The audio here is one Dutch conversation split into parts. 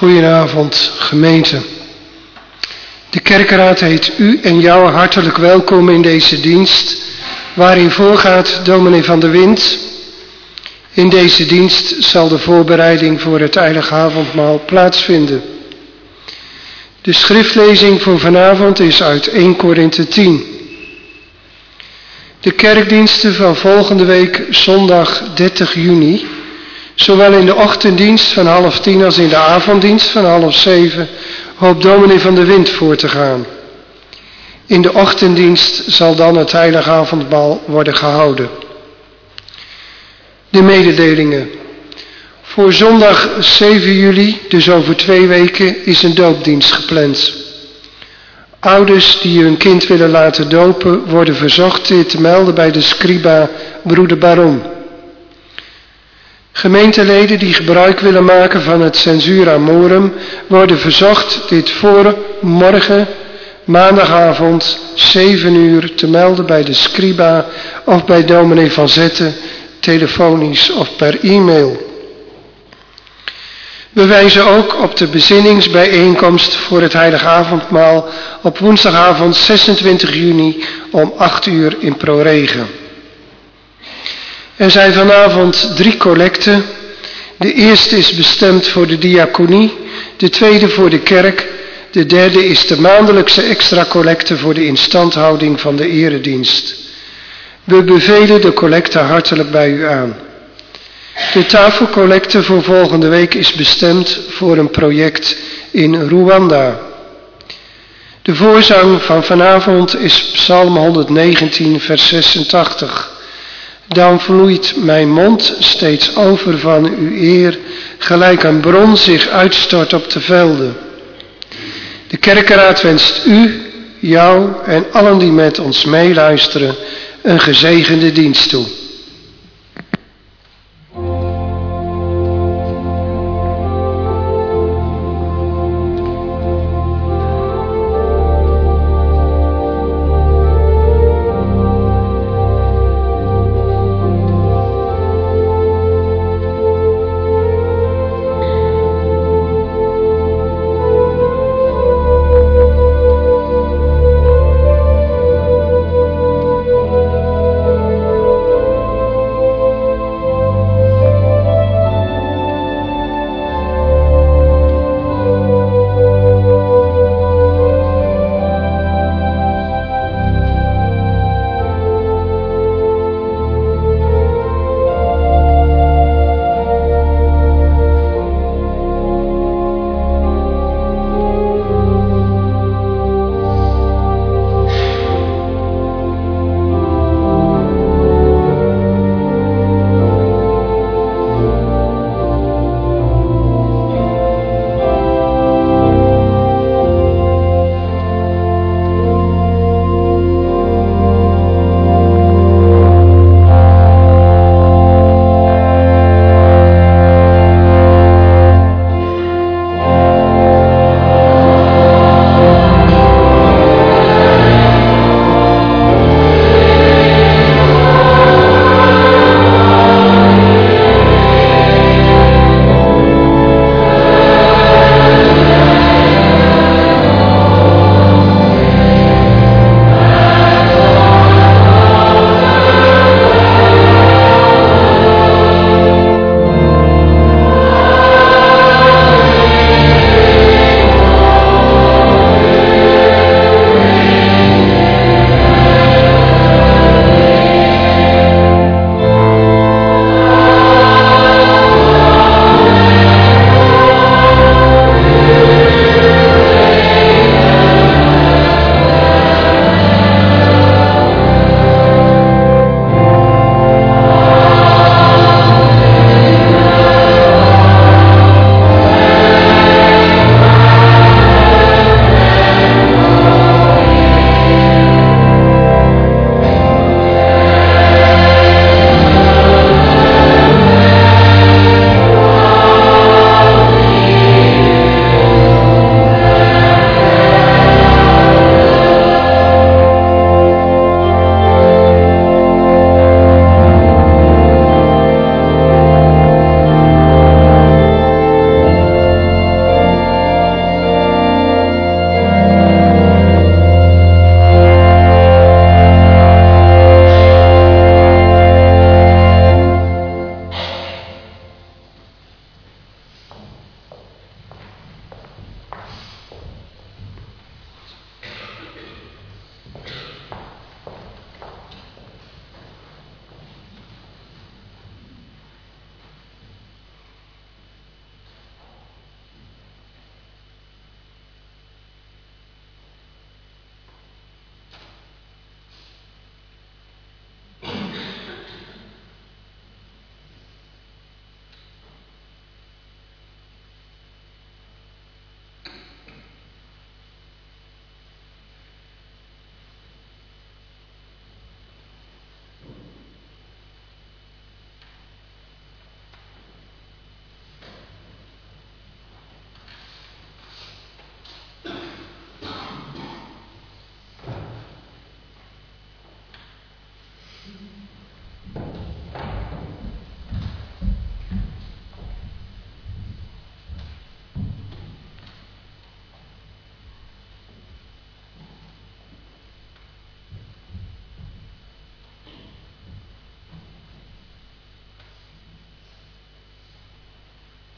Goedenavond, gemeente. De kerkraad heet u en jou hartelijk welkom in deze dienst, waarin voorgaat dominee Van der Wind. In deze dienst zal de voorbereiding voor het heilige avondmaal plaatsvinden. De schriftlezing voor vanavond is uit 1 Korinthe 10. De kerkdiensten van volgende week, zondag 30 juni... zowel in de ochtenddienst van 6:30 als in de avonddienst van 6:30 hoopt dominee Van der Wind voor te gaan. In de ochtenddienst zal dan het heilige avondmaal worden gehouden. De mededelingen. Voor zondag 7 juli, dus over 2 weken, is een doopdienst gepland. Ouders die hun kind willen laten dopen, worden verzocht dit te melden bij de scriba broeder Baron. Gemeenteleden die gebruik willen maken van het censura morum worden verzocht dit voor morgen, maandagavond, 7 uur te melden bij de scriba of bij dominee Van Zetten, telefonisch of per e-mail. We wijzen ook op de bezinningsbijeenkomst voor het heilige avondmaal op woensdagavond 26 juni om 8 uur in ProRegen. Er zijn vanavond 3 collecten. De eerste is bestemd voor de diaconie, de tweede voor de kerk, de derde is de maandelijkse extra collecte voor de instandhouding van de eredienst. We bevelen de collecte hartelijk bij u aan. De tafelcollecte voor volgende week is bestemd voor een project in Rwanda. De voorzang van vanavond is Psalm 119 vers 86. Dan vloeit mijn mond steeds over van uw eer, gelijk een bron zich uitstort op de velden. De kerkenraad wenst u, jou en allen die met ons meeluisteren een gezegende dienst toe.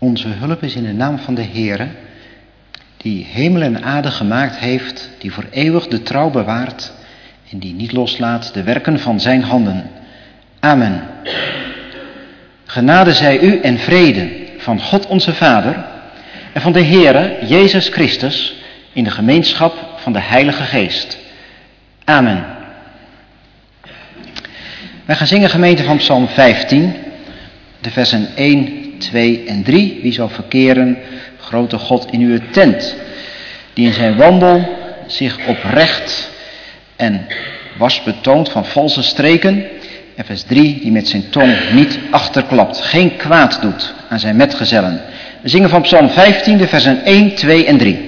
Onze hulp is in de naam van de Heere, die hemel en aarde gemaakt heeft, die voor eeuwig de trouw bewaart en die niet loslaat de werken van zijn handen. Amen. Genade zij u en vrede van God onze Vader en van de Heere Jezus Christus in de gemeenschap van de Heilige Geest. Amen. Wij gaan zingen, gemeente, van Psalm 15, de versen 1, 2 en 3. Wie zal verkeren, grote God, in uw tent, die in zijn wandel zich oprecht en was betoond van valse streken. En vers 3, die met zijn tong niet achterklapt, geen kwaad doet aan zijn metgezellen. We zingen van Psalm 15, de versen 1, 2 en 3.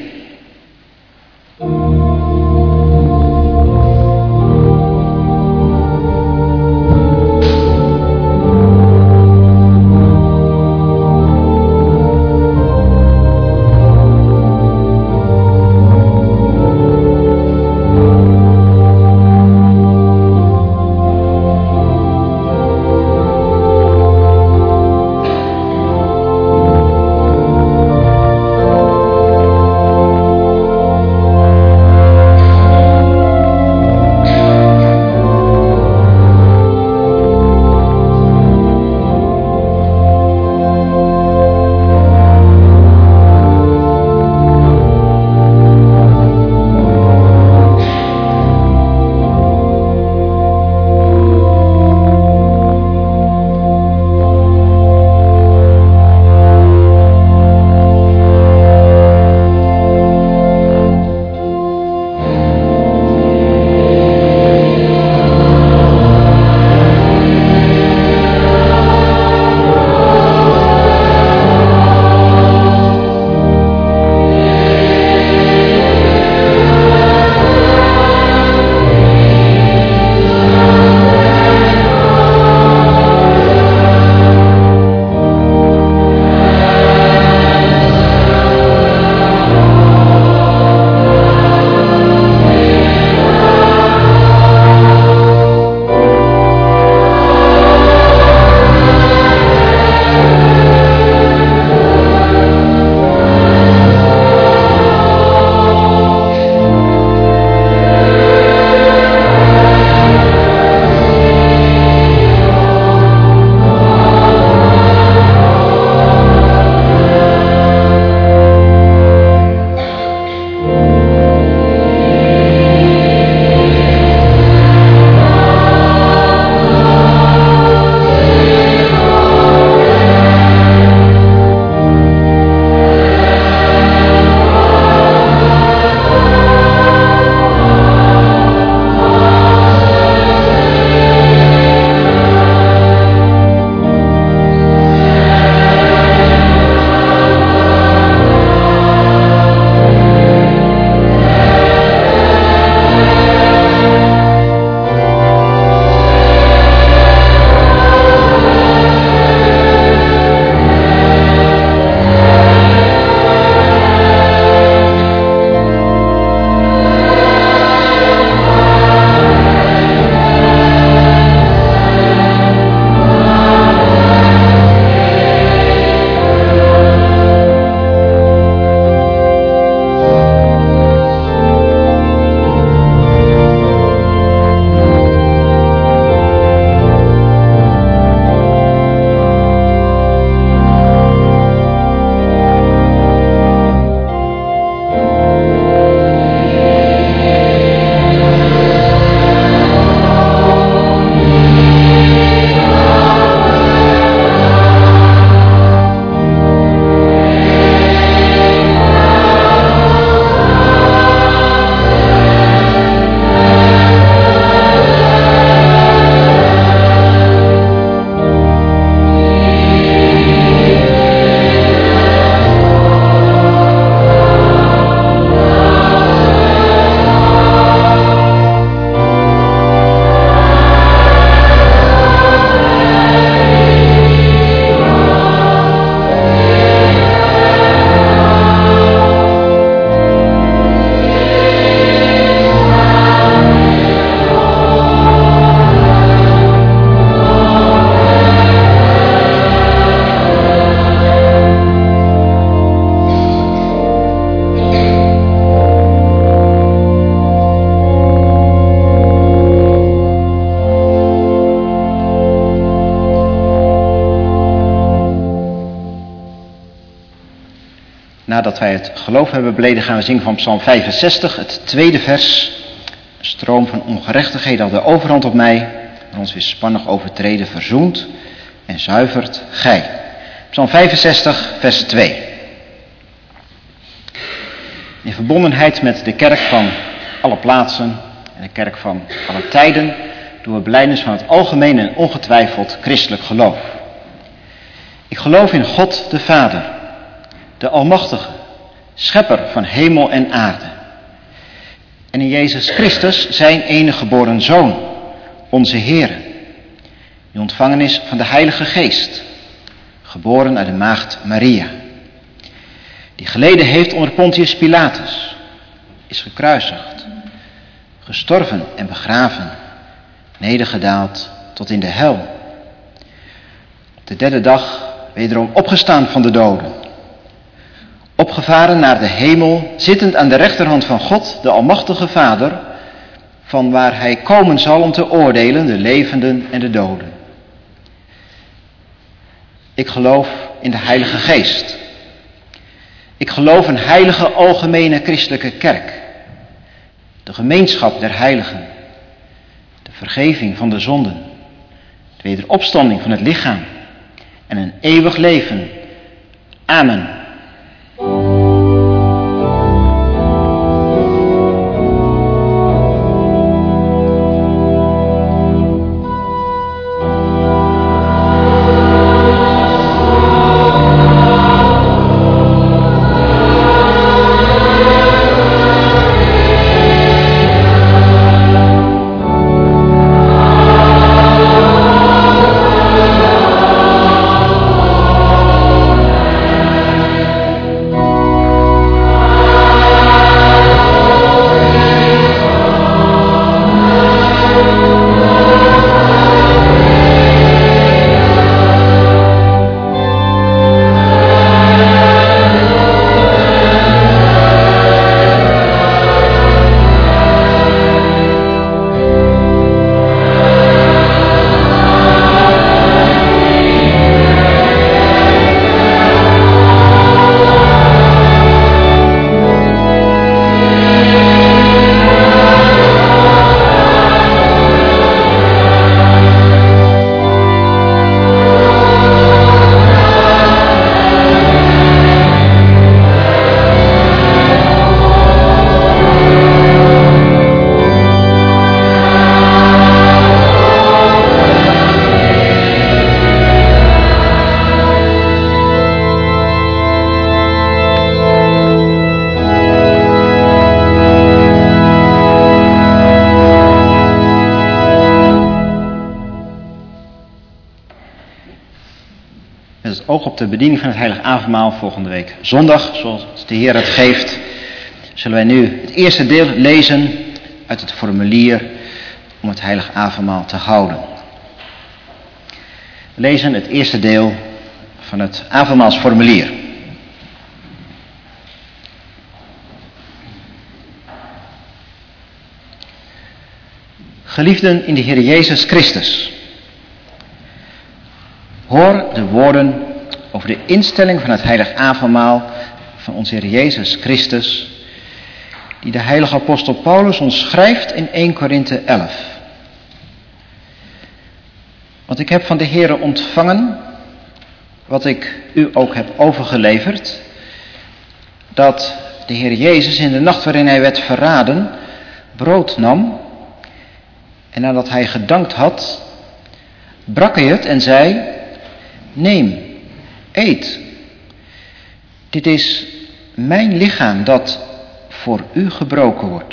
nadat wij het geloof hebben beleden, gaan we zingen van Psalm 65, het tweede vers. Een stroom van ongerechtigheden had de overhand op mij, en ons weerspannig overtreden verzoent en zuivert gij. Psalm 65, vers 2. In verbondenheid met de kerk van alle plaatsen en de kerk van alle tijden doen we belijdenis van het algemeen en ongetwijfeld christelijk geloof. Ik geloof in God de Vader, de Almachtige, schepper van hemel en aarde. En in Jezus Christus, zijn enige geboren Zoon, onze Heere, die ontvangen is van de Heilige Geest, geboren uit de maagd Maria, die geleden heeft onder Pontius Pilatus, is gekruisigd, gestorven en begraven, nedergedaald tot in de hel. Op de derde dag wederom opgestaan van de doden, opgevaren naar de hemel, zittend aan de rechterhand van God, de Almachtige Vader, van waar hij komen zal om te oordelen de levenden en de doden. Ik geloof in de Heilige Geest. Ik geloof een heilige algemene christelijke kerk, de gemeenschap der heiligen, de vergeving van de zonden, de wederopstanding van het lichaam en een eeuwig leven. Amen. Oog op de bediening van het Heilige Avondmaal volgende week zondag, zoals de Heer het geeft, zullen wij nu het eerste deel lezen uit het formulier om het Heilige Avondmaal te houden. We lezen het eerste deel van het avondmaalsformulier. Geliefden in de Heer Jezus Christus, hoor de woorden over de instelling van het Heilige Avondmaal van onze Heer Jezus Christus, die de heilige apostel Paulus ons schrijft in 1 Korinthe 11. Want ik heb van de Heere ontvangen, wat ik u ook heb overgeleverd, dat de Heer Jezus in de nacht waarin hij werd verraden, brood nam, en nadat hij gedankt had, brak hij het en zei: neem, eet. Dit is mijn lichaam dat voor u gebroken wordt.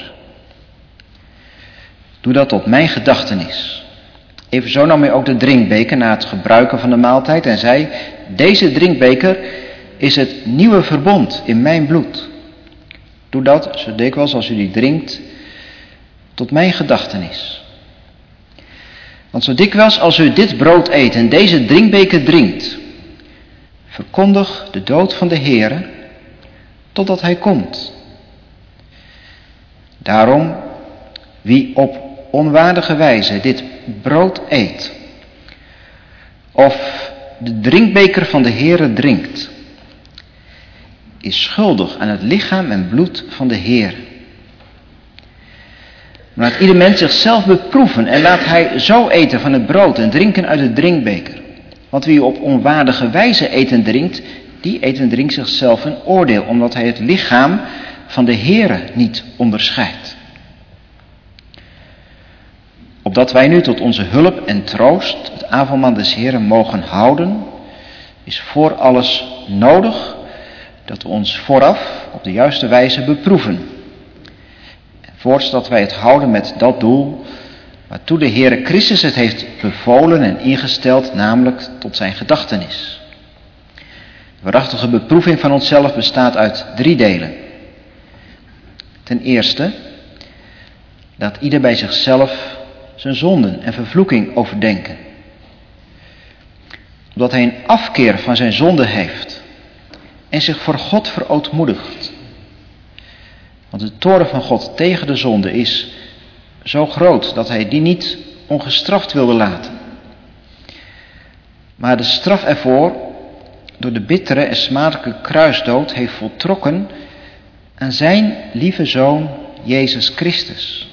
Doe dat op mijn gedachtenis. Evenzo nam hij ook de drinkbeker na het gebruiken van de maaltijd en zei: deze drinkbeker is het nieuwe verbond in mijn bloed. Doe dat zo dikwijls als u die drinkt tot mijn gedachtenis. Want zo dikwijls als u dit brood eet en deze drinkbeker drinkt, verkondig de dood van de Heere totdat hij komt. Daarom, wie op onwaardige wijze dit brood eet, of de drinkbeker van de Heere drinkt, is schuldig aan het lichaam en bloed van de Heer. Maar laat ieder mens zichzelf beproeven en laat hij zo eten van het brood en drinken uit de drinkbeker. Want wie op onwaardige wijze eet en drinkt, die eet en drinkt zichzelf een oordeel, omdat hij het lichaam van de Heere niet onderscheidt. Opdat wij nu tot onze hulp en troost het avondmaal des Heeren mogen houden, is voor alles nodig dat we ons vooraf op de juiste wijze beproeven. En voorts dat wij het houden met dat doel waartoe de Heere Christus het heeft bevolen en ingesteld, namelijk tot zijn gedachtenis. De waarachtige beproeving van onszelf bestaat uit 3 delen. Ten eerste, laat ieder bij zichzelf zijn zonden en vervloeking overdenken. Omdat hij een afkeer van zijn zonde heeft en zich voor God verootmoedigt. Want de toorn van God tegen de zonde is zo groot dat hij die niet ongestraft wilde laten. Maar de straf ervoor door de bittere en smadelijke kruisdood heeft voltrokken aan zijn lieve Zoon Jezus Christus.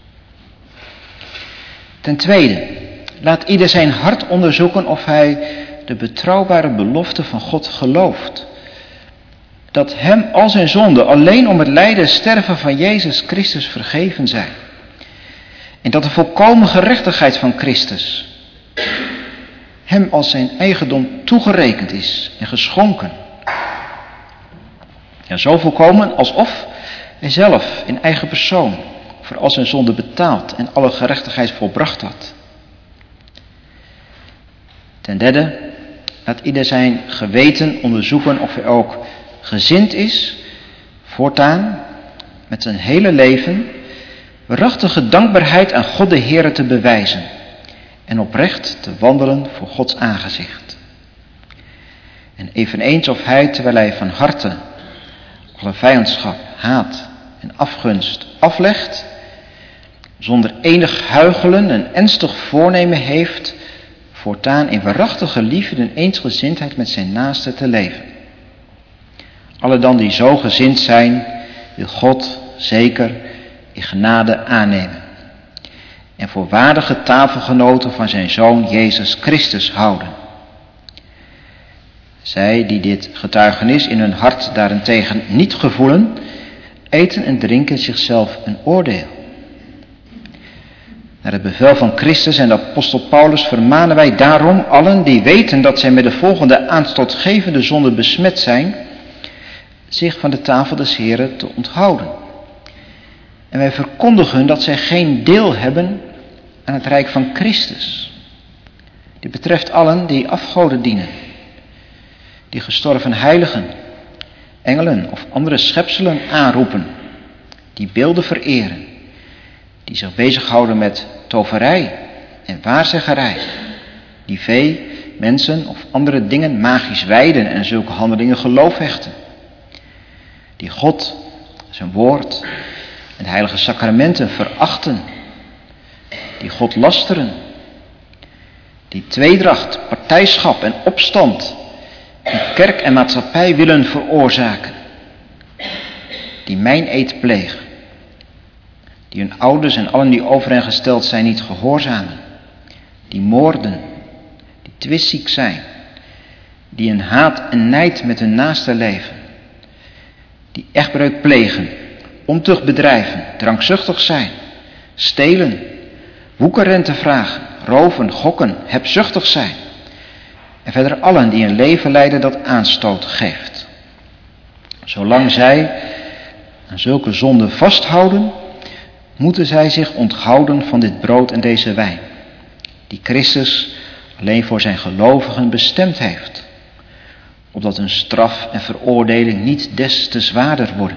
Ten tweede, laat ieder zijn hart onderzoeken of hij de betrouwbare belofte van God gelooft. Dat hem al zijn zonden alleen om het lijden en sterven van Jezus Christus vergeven zijn. En dat de volkomen gerechtigheid van Christus hem als zijn eigendom toegerekend is en geschonken. Ja, zo volkomen alsof hij zelf in eigen persoon voor al zijn zonden betaald en alle gerechtigheid volbracht had. Ten derde, laat ieder zijn geweten onderzoeken of hij ook gezind is, voortaan met zijn hele leven waarachtige dankbaarheid aan God de Heere te bewijzen en oprecht te wandelen voor Gods aangezicht. En eveneens of hij, terwijl hij van harte alle vijandschap, haat en afgunst aflegt, zonder enig huichelen en ernstig voornemen heeft, voortaan in waarachtige liefde en eensgezindheid met zijn naaste te leven. Alle dan die zo gezind zijn, wil God zeker in genade aannemen en voor waardige tafelgenoten van zijn Zoon Jezus Christus houden. Zij die dit getuigenis in hun hart daarentegen niet gevoelen, eten en drinken zichzelf een oordeel. Naar het bevel van Christus en de apostel Paulus vermanen wij daarom allen die weten dat zij met de volgende aanstootgevende zonde besmet zijn, zich van de tafel des Heren te onthouden. En wij verkondigen dat zij geen deel hebben aan het rijk van Christus. Dit betreft allen die afgoden dienen, die gestorven heiligen, engelen of andere schepselen aanroepen, die beelden vereren, die zich bezighouden met toverij en waarzeggerij, die vee, mensen of andere dingen magisch wijden en zulke handelingen geloof hechten, die God, zijn woord en de heilige sacramenten verachten, die God lasteren, die tweedracht, partijschap en opstand in kerk en maatschappij willen veroorzaken, die meineed plegen, die hun ouders en allen die over hen gesteld zijn niet gehoorzamen, die moorden, die twistziek zijn, die in haat en nijd met hun naaste leven, die echtbreuk plegen, ontucht bedrijven, drankzuchtig zijn, stelen, woekerrente vragen, roven, gokken, hebzuchtig zijn. En verder allen die een leven leiden dat aanstoot geeft. Zolang zij aan zulke zonden vasthouden, moeten zij zich onthouden van dit brood en deze wijn, die Christus alleen voor zijn gelovigen bestemd heeft, opdat hun straf en veroordeling niet des te zwaarder worden.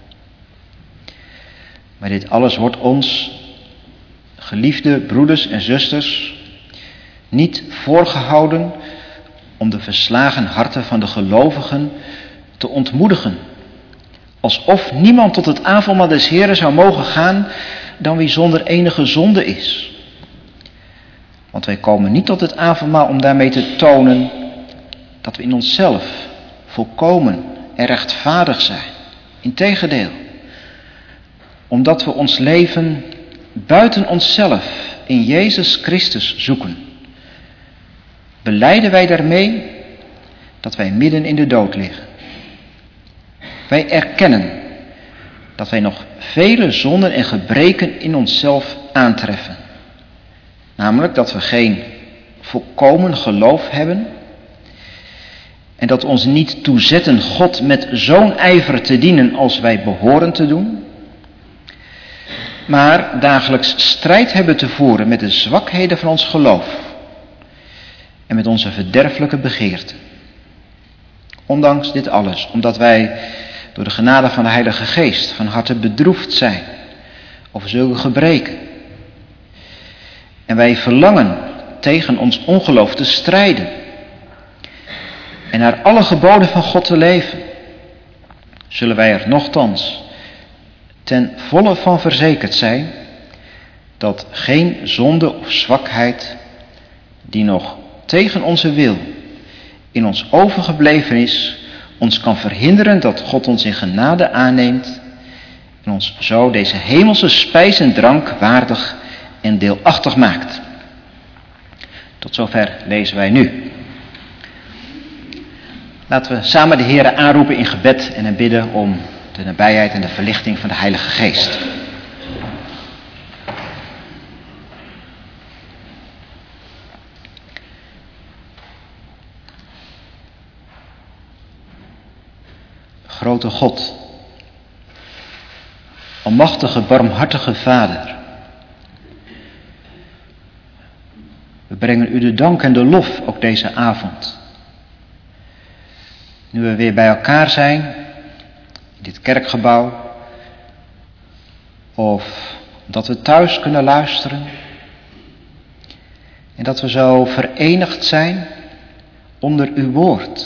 Maar dit alles wordt ons, geliefde broeders en zusters, niet voorgehouden om de verslagen harten van de gelovigen te ontmoedigen, alsof niemand tot het avondmaal des Heren zou mogen gaan dan wie zonder enige zonde is. Want wij komen niet tot het avondmaal om daarmee te tonen dat we in onszelf volkomen en rechtvaardig zijn. Integendeel, omdat we ons leven buiten onszelf in Jezus Christus zoeken, belijden wij daarmee dat wij midden in de dood liggen. Wij erkennen dat wij nog vele zonden en gebreken in onszelf aantreffen. Namelijk dat we geen volkomen geloof hebben en dat we ons niet toezetten God met zo'n ijver te dienen als wij behoren te doen, maar dagelijks strijd hebben te voeren met de zwakheden van ons geloof en met onze verderfelijke begeerten. Ondanks dit alles, omdat wij door de genade van de Heilige Geest van harte bedroefd zijn over zulke gebreken. En wij verlangen tegen ons ongeloof te strijden en naar alle geboden van God te leven, zullen wij er nochtans ten volle van verzekerd zijn dat geen zonde of zwakheid die nog tegen onze wil in ons overgebleven is, ons kan verhinderen dat God ons in genade aanneemt en ons zo deze hemelse spijs en drank waardig en deelachtig maakt. Tot zover lezen wij nu. Laten we samen de Heere aanroepen in gebed en hem bidden om de nabijheid en de verlichting van de Heilige Geest. Grote God, almachtige, barmhartige Vader, we brengen u de dank en de lof ook deze avond. Nu we weer bij elkaar zijn, in dit kerkgebouw, of dat we thuis kunnen luisteren, en dat we zo verenigd zijn onder uw woord,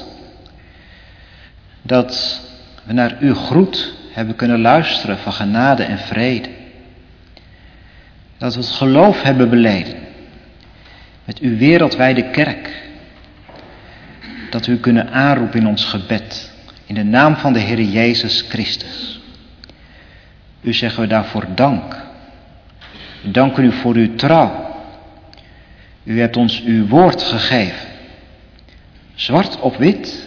dat we naar uw groet hebben kunnen luisteren van genade en vrede. Dat we het geloof hebben beleden met uw wereldwijde kerk. Dat we u kunnen aanroepen in ons gebed, in de naam van de Heer Jezus Christus. U zeggen we daarvoor dank. We danken u voor uw trouw. U hebt ons uw woord gegeven. Zwart op wit.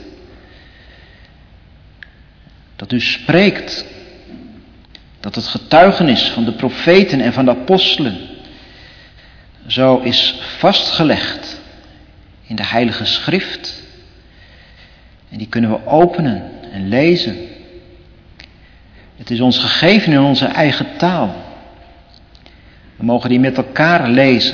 Dat u spreekt, dat het getuigenis van de profeten en van de apostelen zo is vastgelegd in de Heilige Schrift. En die kunnen we openen en lezen. Het is ons gegeven in onze eigen taal. We mogen die met elkaar lezen,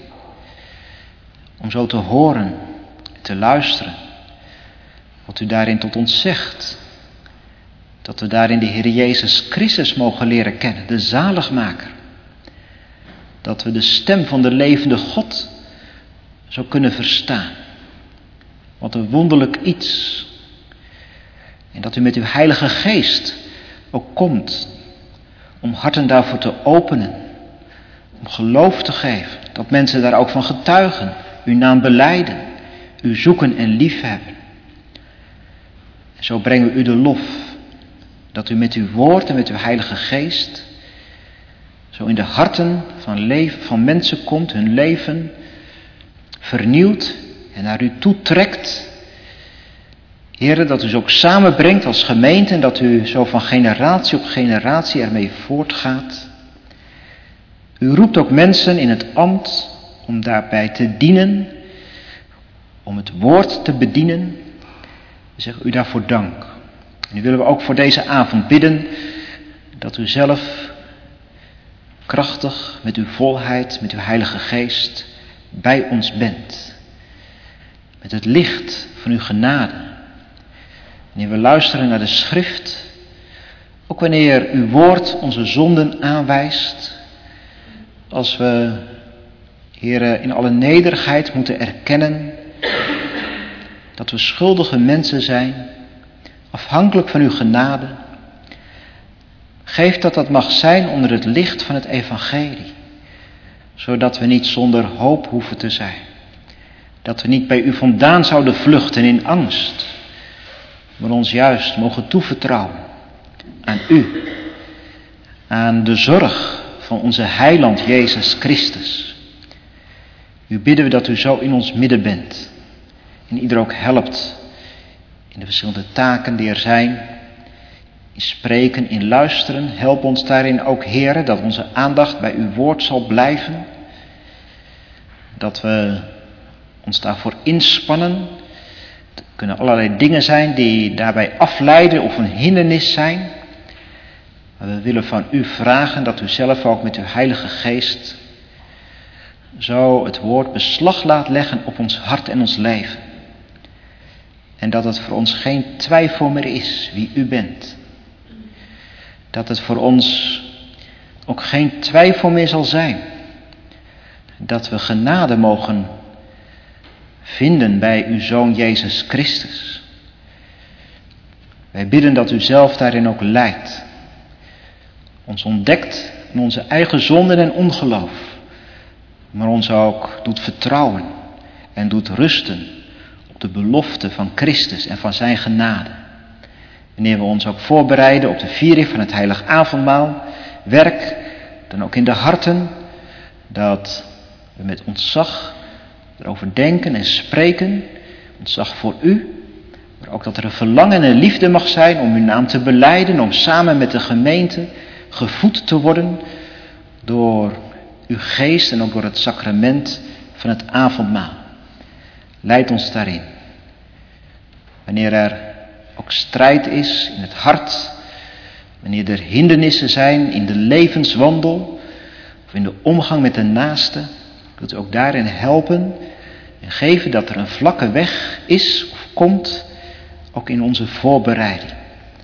om zo te horen en te luisteren wat u daarin tot ons zegt. Dat we daarin de Heer Jezus Christus mogen leren kennen, de zaligmaker. Dat we de stem van de levende God zo kunnen verstaan. Wat een wonderlijk iets. En dat u met uw Heilige Geest ook komt om harten daarvoor te openen. Om geloof te geven. Dat mensen daar ook van getuigen. Uw naam belijden. U zoeken en liefhebben. En zo brengen we u de lof. Dat u met uw woord en met uw Heilige Geest zo in de harten van mensen komt, hun leven vernieuwt en naar u toetrekt. Heere, dat u ze ook samenbrengt als gemeente en dat u zo van generatie op generatie ermee voortgaat. U roept ook mensen in het ambt om daarbij te dienen, om het woord te bedienen. We zeggen u daarvoor dank. En nu willen we ook voor deze avond bidden dat u zelf krachtig met uw volheid, met uw Heilige Geest bij ons bent. Met het licht van uw genade. Wanneer we luisteren naar de schrift, ook wanneer uw woord onze zonden aanwijst, als we, Heere, in alle nederigheid moeten erkennen dat we schuldige mensen zijn, afhankelijk van uw genade. Geef dat mag zijn onder het licht van het evangelie. Zodat we niet zonder hoop hoeven te zijn. Dat we niet bij u vandaan zouden vluchten in angst. maar ons juist mogen toevertrouwen aan u, aan de zorg van onze heiland Jezus Christus. U bidden we dat u zo in ons midden bent en ieder ook helpt in de verschillende taken die er zijn, in spreken, in luisteren. Help ons daarin ook, Heere, dat onze aandacht bij uw woord zal blijven, dat we ons daarvoor inspannen. Er kunnen allerlei dingen zijn die daarbij afleiden of een hindernis zijn. Maar we willen van u vragen dat u zelf ook met uw Heilige Geest zo het woord beslag laat leggen op ons hart en ons leven. En dat het voor ons geen twijfel meer is wie u bent. Dat het voor ons ook geen twijfel meer zal zijn. Dat we genade mogen vinden bij uw Zoon Jezus Christus. Wij bidden dat u zelf daarin ook leidt. Ons ontdekt in onze eigen zonden en ongeloof. Maar ons ook doet vertrouwen en doet rusten op de belofte van Christus en van zijn genade. Wanneer we ons ook voorbereiden op de viering van het heilig avondmaal, werk dan ook in de harten, dat we met ontzag erover denken en spreken, ontzag voor u, maar ook dat er een verlangen en liefde mag zijn om uw naam te belijden, om samen met de gemeente gevoed te worden door uw geest en ook door het sacrament van het avondmaal. Leid ons daarin. Wanneer er ook strijd is in het hart, wanneer er hindernissen zijn in de levenswandel of in de omgang met de naaste, wilt u ook daarin helpen en geven dat er een vlakke weg is of komt, ook in onze voorbereiding.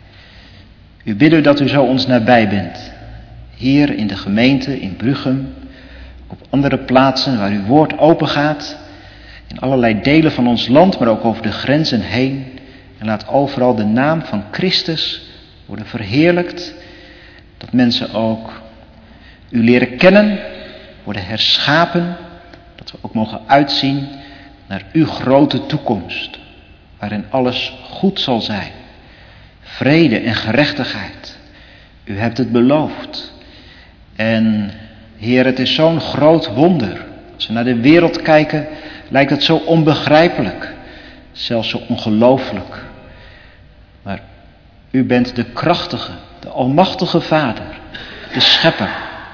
U bidden dat u zo ons nabij bent, hier in de gemeente, in Bruchem, op andere plaatsen waar uw woord open gaat, in allerlei delen van ons land, maar ook over de grenzen heen. En laat overal de naam van Christus worden verheerlijkt, dat mensen ook u leren kennen, worden herschapen, dat we ook mogen uitzien naar uw grote toekomst, waarin alles goed zal zijn, vrede en gerechtigheid. U hebt het beloofd. En Heer, het is zo'n groot wonder. Als we naar de wereld kijken, lijkt het zo onbegrijpelijk, zelfs zo ongelooflijk. Maar u bent de krachtige, de almachtige Vader, de Schepper.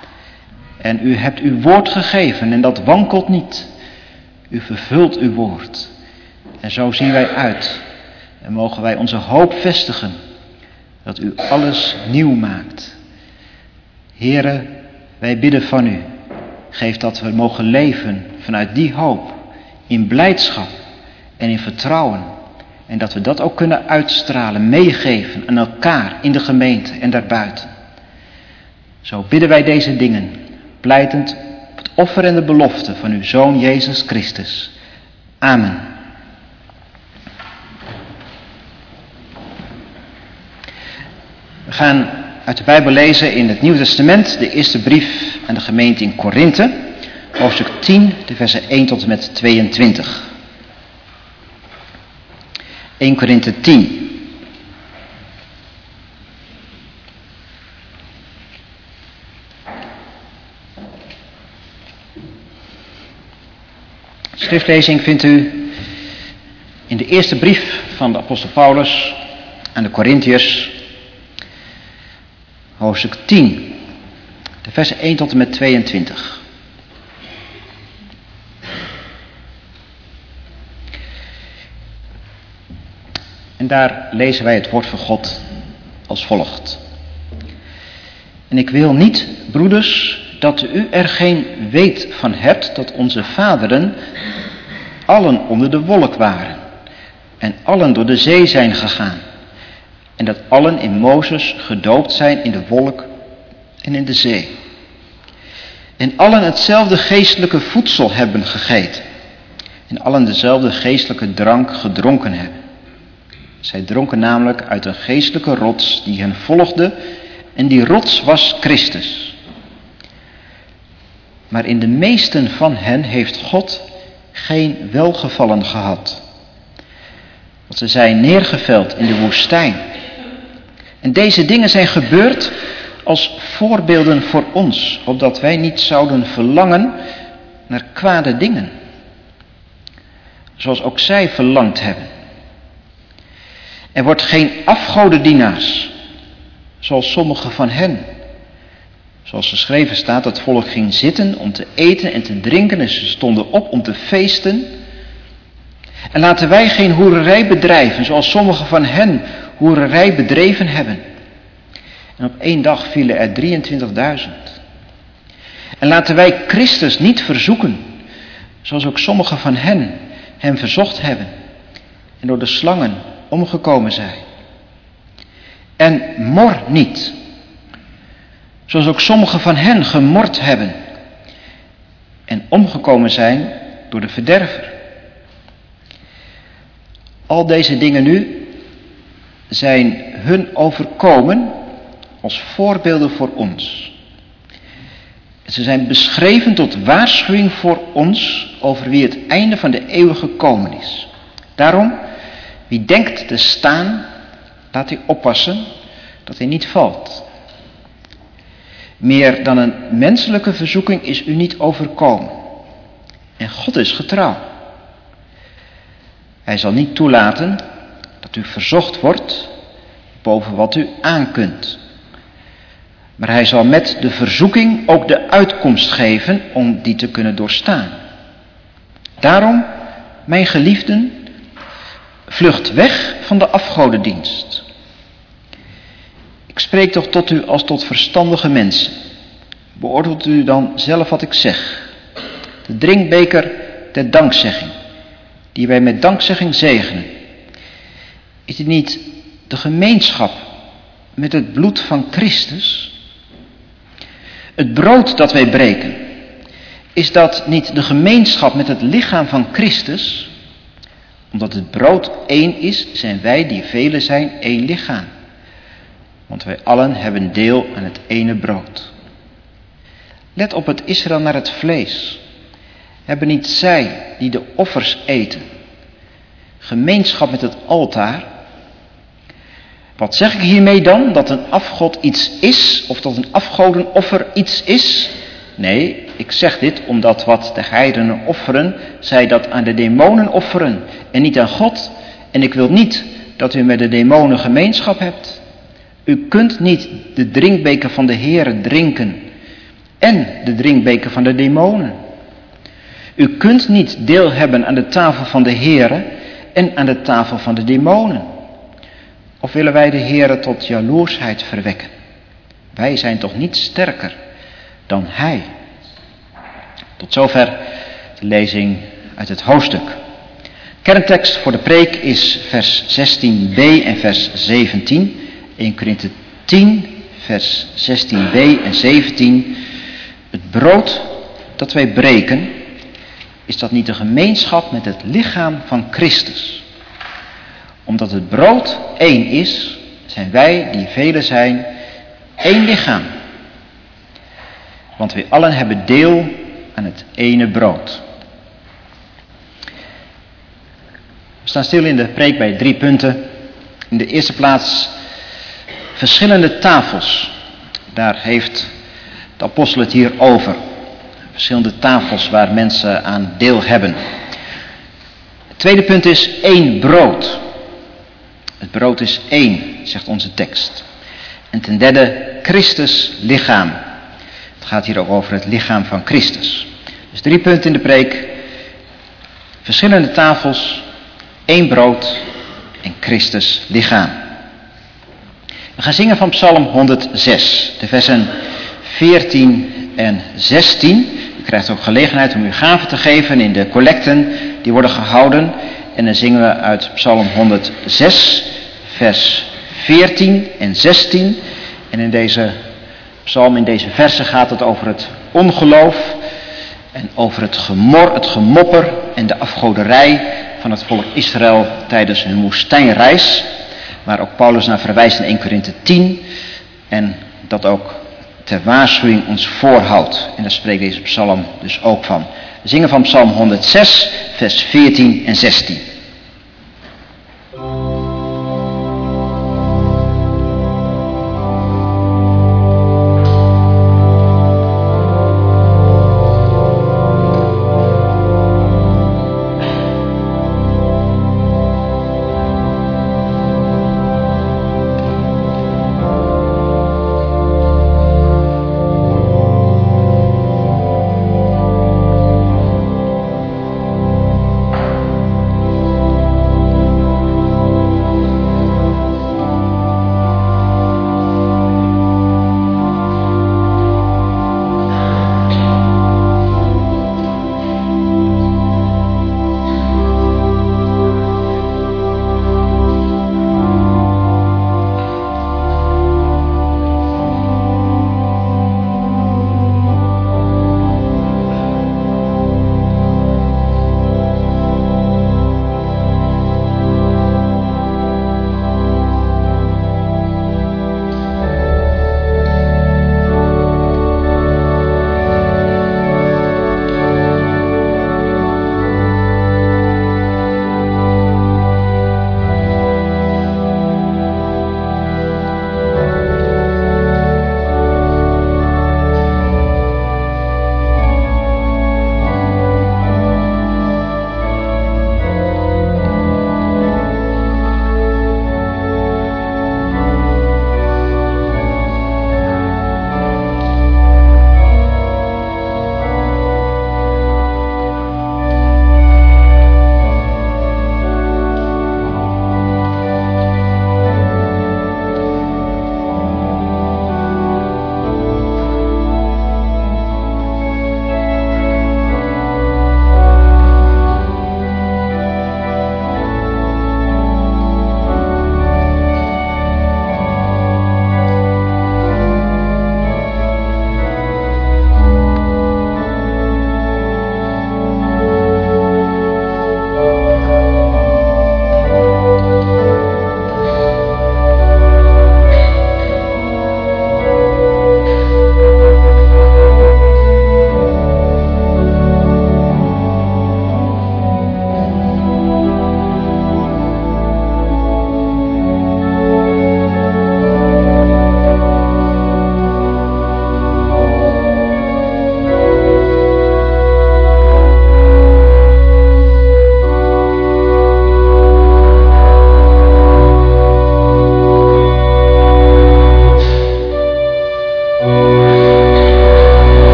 En u hebt uw woord gegeven en dat wankelt niet. U vervult uw woord. En zo zien wij uit. En mogen wij onze hoop vestigen dat u alles nieuw maakt. Here, wij bidden van u. Geef dat we mogen leven vanuit die hoop, in blijdschap en in vertrouwen. En dat we dat ook kunnen uitstralen, meegeven aan elkaar in de gemeente en daarbuiten. Zo bidden wij deze dingen, pleitend op het offer en de belofte van uw Zoon Jezus Christus. Amen. We gaan uit de Bijbel lezen in het Nieuwe Testament, de eerste brief aan de gemeente in Korinthe, hoofdstuk 10, de versen 1 tot en met 22. 1 Korinthe 10. Schriftlezing vindt u in de eerste brief van de apostel Paulus aan de Korinthiërs, hoofdstuk 10, de versen 1 tot en met 22. En daar lezen wij het woord van God als volgt. En ik wil niet, broeders, dat u er geen weet van hebt dat onze vaderen allen onder de wolk waren en allen door de zee zijn gegaan. En dat allen in Mozes gedoopt zijn in de wolk en in de zee. En allen hetzelfde geestelijke voedsel hebben gegeten. En allen dezelfde geestelijke drank gedronken hebben. Zij dronken namelijk uit een geestelijke rots die hen volgde. En die rots was Christus. Maar in de meesten van hen heeft God geen welgevallen gehad. Want ze zijn neergeveld in de woestijn. En deze dingen zijn gebeurd als voorbeelden voor ons, opdat wij niet zouden verlangen naar kwade dingen. Zoals ook zij verlangd hebben. Er wordt geen afgodendienaars, zoals sommige van hen. Zoals geschreven staat, het volk ging zitten om te eten en te drinken en ze stonden op om te feesten. En laten wij geen hoererij bedrijven, zoals sommige van hen hoererij bedreven hebben. En op 1 dag vielen er 23.000. En laten wij Christus niet verzoeken, zoals ook sommige van hen hem verzocht hebben en door de slangen omgekomen zijn. En mor niet, zoals ook sommige van hen gemord hebben en omgekomen zijn door de verderver. Al deze dingen nu zijn hun overkomen als voorbeelden voor ons. Ze zijn beschreven tot waarschuwing voor ons over wie het einde van de eeuw gekomen is. Daarom, wie denkt te staan, laat hij oppassen dat hij niet valt. Meer dan een menselijke verzoeking is u niet overkomen. En God is getrouw. Hij zal niet toelaten dat u verzocht wordt boven wat u aankunt. Maar hij zal met de verzoeking ook de uitkomst geven om die te kunnen doorstaan. Daarom, mijn geliefden, vlucht weg van de afgodendienst. Ik spreek toch tot u als tot verstandige mensen. Beoordeelt u dan zelf wat ik zeg. De drinkbeker der dankzegging, die wij met dankzegging zegenen. Is het niet de gemeenschap met het bloed van Christus? Het brood dat wij breken, is dat niet de gemeenschap met het lichaam van Christus? Omdat het brood één is, zijn wij die velen zijn één lichaam. Want wij allen hebben deel aan het ene brood. Let op het Israël naar het vlees. Hebben niet zij die de offers eten gemeenschap met het altaar? Wat zeg ik hiermee dan? Dat een afgod iets is of dat een afgodenoffer iets is? Nee, ik zeg dit omdat wat de heidenen offeren, zij dat aan de demonen offeren en niet aan God. En ik wil niet dat u met de demonen gemeenschap hebt. U kunt niet de drinkbeker van de Heere drinken en de drinkbeker van de demonen. U kunt niet deel hebben aan de tafel van de Heere en aan de tafel van de demonen. Of willen wij de Heere tot jaloersheid verwekken? Wij zijn toch niet sterker dan Hij. Tot zover de lezing uit het hoofdstuk. Kerntekst voor de preek is vers 16b en vers 17. 1 Korinthe 10, vers 16b en 17. Het brood dat wij breken, is dat niet de gemeenschap met het lichaam van Christus? Omdat het brood één is, zijn wij, die velen zijn, één lichaam. Want wij allen hebben deel aan het ene brood. We staan stil in de preek bij 3 punten. In de eerste plaats verschillende tafels. Daar heeft de apostel het hier over. Verschillende tafels waar mensen aan deel hebben. Het tweede punt is 1 brood. Het brood is 1, zegt onze tekst. En ten derde, Christus lichaam. Het gaat hier ook over het lichaam van Christus. Dus 3 punten in de preek. Verschillende tafels, 1 brood en Christus lichaam. We gaan zingen van Psalm 106, de versen 14 en 16. U krijgt ook gelegenheid om uw gaven te geven in de collecten die worden gehouden. En dan zingen we uit Psalm 106, vers 14 en 16. En in deze psalm, in deze versen gaat het over het ongeloof en over het gemor, het gemopper en de afgoderij van het volk Israël tijdens hun woestijnreis. Waar ook Paulus naar verwijst in 1 Korinthe 10. En dat ook ter waarschuwing ons voorhoudt. En daar spreekt deze psalm dus ook van. We zingen van Psalm 106, vers 14 en 16.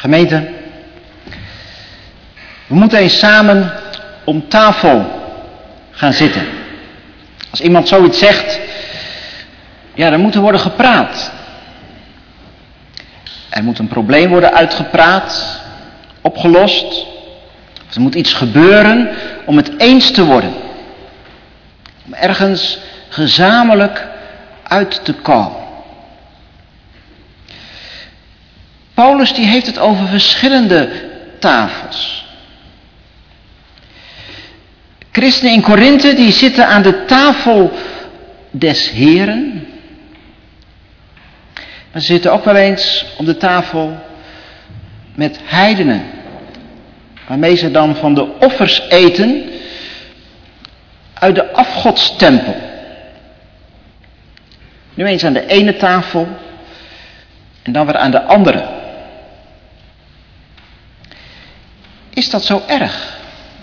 Gemeente, we moeten eens samen om tafel gaan zitten. Als iemand zoiets zegt, ja, dan moet er worden gepraat. Er moet een probleem worden uitgepraat, opgelost. Er moet iets gebeuren om het eens te worden. Om ergens gezamenlijk uit te komen. Paulus die heeft het over verschillende tafels. Christenen in Korinthe die zitten aan de tafel des Heren. Maar ze zitten ook wel eens om de tafel met heidenen. Waarmee ze dan van de offers eten uit de afgodstempel. Nu eens aan de ene tafel en dan weer aan de andere. Is dat zo erg?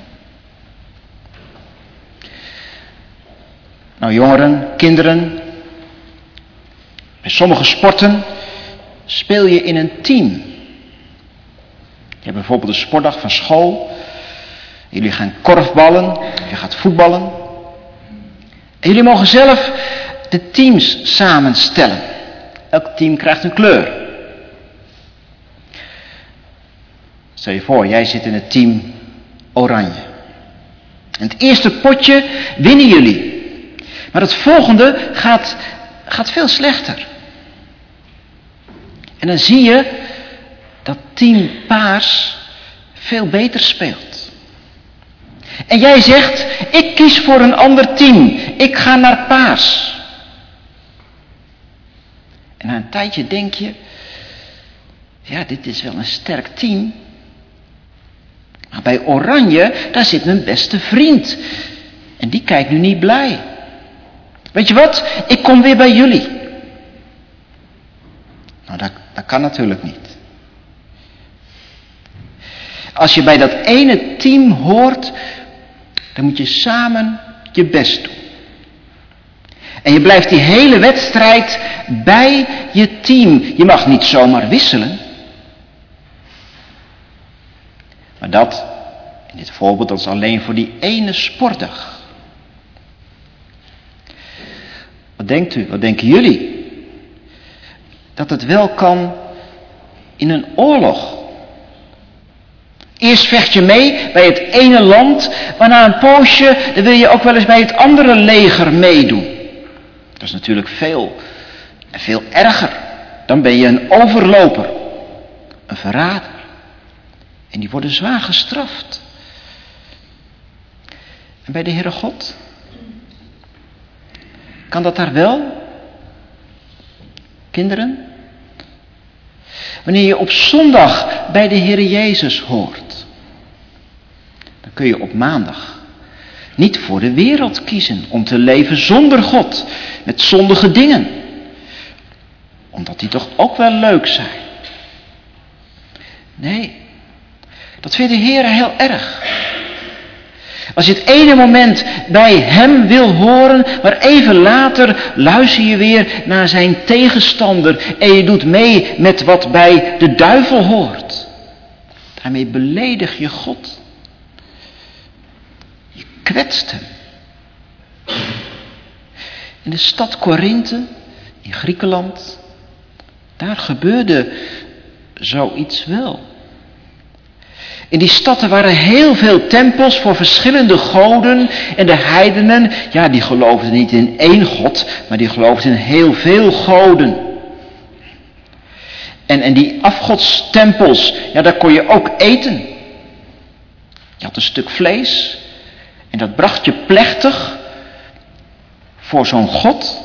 Nou, jongeren, kinderen, bij sommige sporten speel je in een team. Je hebt bijvoorbeeld de sportdag van school. Jullie gaan korfballen, je gaat voetballen. En jullie mogen zelf de teams samenstellen. Elk team krijgt een kleur. Stel je voor, jij zit in het team oranje. En het eerste potje winnen jullie. Maar het volgende gaat veel slechter. En dan zie je dat team paars veel beter speelt. En jij zegt, ik kies voor een ander team. Ik ga naar paars. En na een tijdje denk je, ja, dit is wel een sterk team. Maar bij oranje, daar zit mijn beste vriend. En die kijkt nu niet blij. Weet je wat? Ik kom weer bij jullie. Nou, dat kan natuurlijk niet. Als je bij dat ene team hoort, dan moet je samen je best doen. En je blijft die hele wedstrijd bij je team. Je mag niet zomaar wisselen. Maar dat, in dit voorbeeld, dat is alleen voor die ene sportdag. Wat denkt u? Wat denken jullie? Dat het wel kan in een oorlog. Eerst vecht je mee bij het ene land, maar na een poosje dan wil je ook wel eens bij het andere leger meedoen. Dat is natuurlijk veel erger. Dan ben je een overloper, een verrader. En die worden zwaar gestraft. En bij de Heere God? Kan dat daar wel? Kinderen? Wanneer je op zondag bij de Heere Jezus hoort, dan kun je op maandag niet voor de wereld kiezen om te leven zonder God, met zondige dingen. Omdat die toch ook wel leuk zijn. Nee, dat vindt de Heere heel erg. Als je het ene moment bij hem wil horen, maar even later luister je weer naar zijn tegenstander en je doet mee met wat bij de duivel hoort. Daarmee beledig je God. Je kwetst hem. In de stad Korinthe, in Griekenland, daar gebeurde zoiets wel. In die stad waren heel veel tempels voor verschillende goden. En de heidenen, ja, die geloofden niet in één God, maar die geloofden in heel veel goden. En die afgodstempels, ja, daar kon je ook eten. Je had een stuk vlees en dat bracht je plechtig voor zo'n god.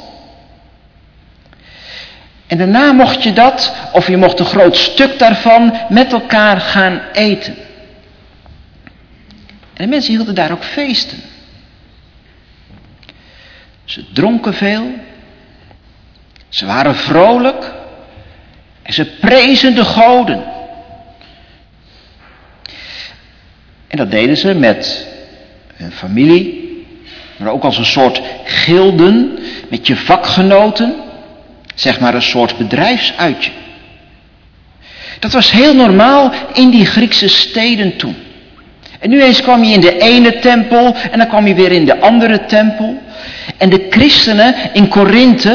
En daarna mocht je dat, of je mocht een groot stuk daarvan, met elkaar gaan eten. En de mensen hielden daar ook feesten. Ze dronken veel. Ze waren vrolijk. En ze prezen de goden. En dat deden ze met hun familie. Maar ook als een soort gilden met je vakgenoten. Zeg maar een soort bedrijfsuitje. Dat was heel normaal in die Griekse steden toen. En nu eens kwam je in de ene tempel en dan kwam je weer in de andere tempel. En de christenen in Korinthe,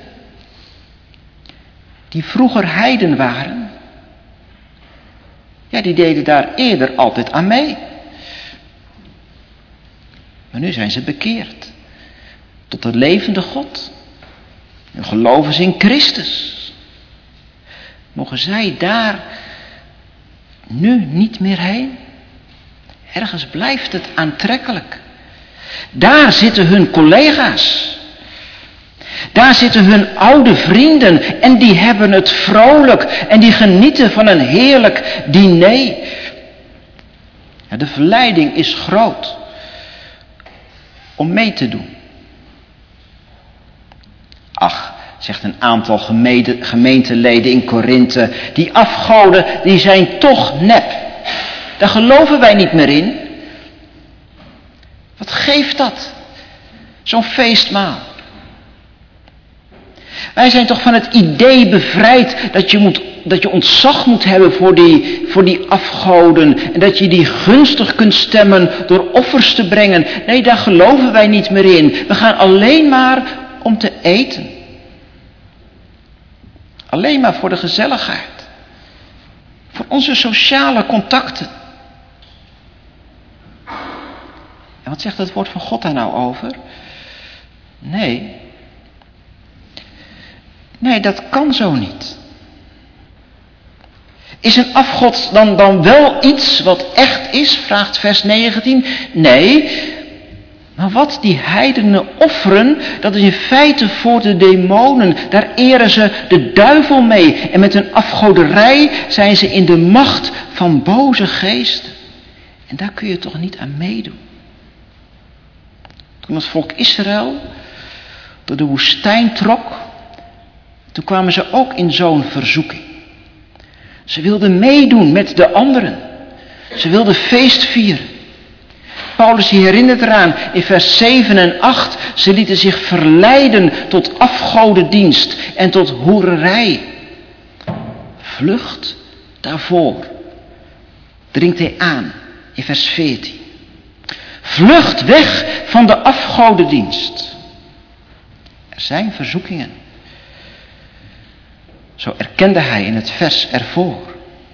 die vroeger heiden waren, ja, die deden daar eerder altijd aan mee. Maar nu zijn ze bekeerd tot de levende God. Nu geloven ze in Christus. Mogen zij daar nu niet meer heen? Ergens blijft het aantrekkelijk. Daar zitten hun collega's. Daar zitten hun oude vrienden en die hebben het vrolijk en die genieten van een heerlijk diner. Ja, de verleiding is groot om mee te doen. Ach, zegt een aantal gemeenteleden in Korinthe, die afgoden die zijn toch nep. Daar geloven wij niet meer in. Wat geeft dat? Zo'n feestmaal. Wij zijn toch van het idee bevrijd dat je ontzag moet hebben voor die afgoden. En dat je die gunstig kunt stemmen door offers te brengen. Nee, daar geloven wij niet meer in. We gaan alleen maar om te eten. Alleen maar voor de gezelligheid. Voor onze sociale contacten. En wat zegt het woord van God daar nou over? Nee, dat kan zo niet. Is een afgod dan wel iets wat echt is? Vraagt vers 19. Nee, maar wat die heidenen offeren, dat is in feite voor de demonen. Daar eren ze de duivel mee. En met hun afgoderij zijn ze in de macht van boze geesten. En daar kun je toch niet aan meedoen. Toen het volk Israël door de woestijn trok, toen kwamen ze ook in zo'n verzoeking. Ze wilden meedoen met de anderen. Ze wilden feest vieren. Paulus herinnert eraan in vers 7 en 8. Ze lieten zich verleiden tot afgodendienst en tot hoererij. Vlucht daarvoor. Dringt hij aan in vers 14. Vlucht weg van de afgodendienst. Er zijn verzoekingen. Zo erkende hij in het vers ervoor.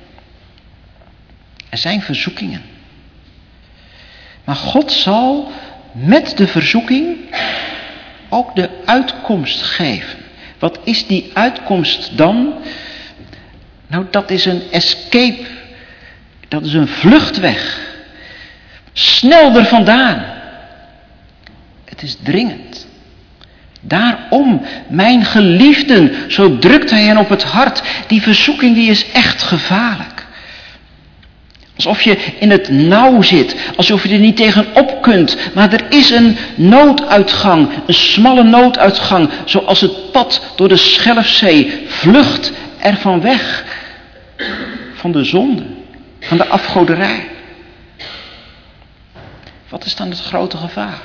Er zijn verzoekingen. Maar God zal met de verzoeking ook de uitkomst geven. Wat is die uitkomst dan? Nou, dat is een escape. Dat is een vluchtweg. Snel er vandaan. Het is dringend. Daarom, mijn geliefden, zo drukt hij hen op het hart. Die verzoeking die is echt gevaarlijk. Alsof je in het nauw zit. Alsof je er niet tegenop kunt. Maar er is een nooduitgang. Een smalle nooduitgang. Zoals het pad door de Schelfzee. Vlucht ervan weg. Van de zonde. Van de afgoderij. Wat is dan het grote gevaar?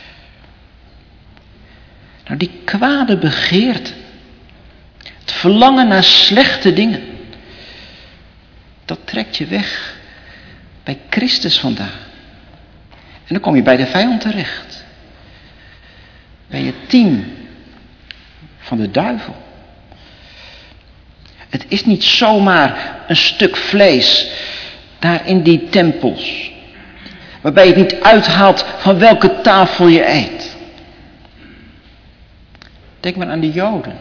Nou, die kwade begeerte. Het verlangen naar slechte dingen. Dat trekt je weg bij Christus vandaan. En dan kom je bij de vijand terecht. Bij het team van de duivel. Het is niet zomaar een stuk vlees daar in die tempels. Waarbij je het niet uithaalt van welke tafel je eet. Denk maar aan de Joden.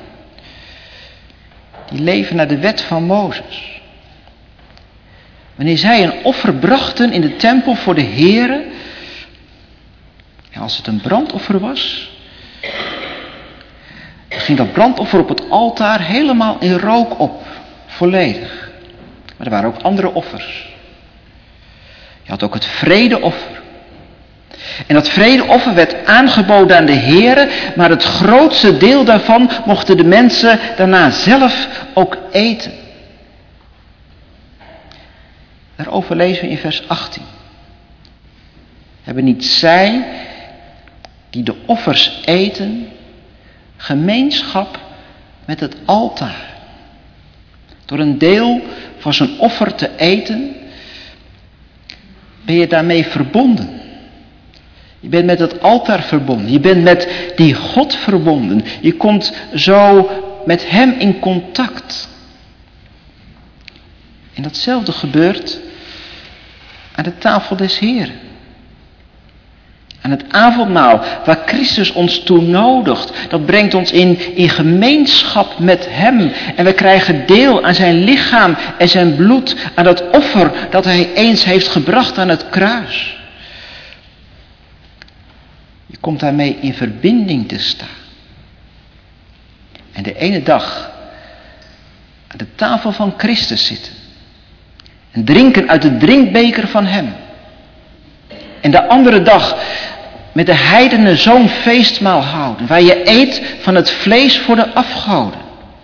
Die leven naar de wet van Mozes. Wanneer zij een offer brachten in de tempel voor de Here. En als het een brandoffer was. Dan ging dat brandoffer op het altaar helemaal in rook op. Volledig. Maar er waren ook andere offers. Je had ook het vredeoffer. En dat vredeoffer werd aangeboden aan de Here, maar het grootste deel daarvan mochten de mensen daarna zelf ook eten. Daarover lezen we in vers 18. Hebben niet zij, die de offers eten, gemeenschap met het altaar? Door een deel van zijn offer te eten, ben je daarmee verbonden. Je bent met het altaar verbonden. Je bent met die God verbonden. Je komt zo met hem in contact. En datzelfde gebeurt aan de tafel des Heren. Aan het avondmaal, waar Christus ons toe nodigt. Dat brengt ons in gemeenschap met hem. En we krijgen deel aan zijn lichaam en zijn bloed. Aan dat offer dat hij eens heeft gebracht aan het kruis. Je komt daarmee in verbinding te staan. En de ene dag aan de tafel van Christus zitten. En drinken uit de drinkbeker van hem. En de andere dag met de heidenen zo'n feestmaal houden. Waar je eet van het vlees voor de afgoden.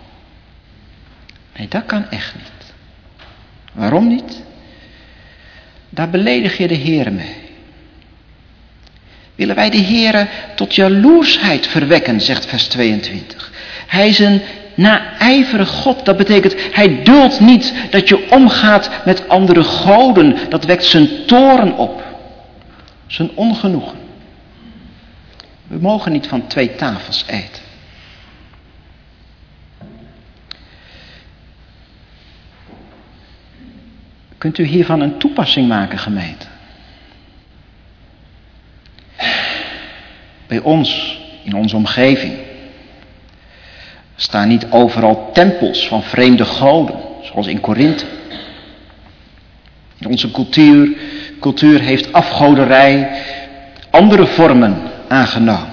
Nee, dat kan echt niet. Waarom niet? Daar beledig je de Heere mee. Willen wij de Heere tot jaloersheid verwekken, zegt vers 22. Hij is een naijverig God. Dat betekent, hij duldt niet dat je omgaat met andere goden. Dat wekt zijn toorn op. Zijn ongenoegen. We mogen niet van 2 tafels eten. Kunt u hiervan een toepassing maken, gemeente? Bij ons, in onze omgeving, staan niet overal tempels van vreemde goden, zoals in Korinthe. In onze cultuur heeft afgoderij andere vormen aangenomen.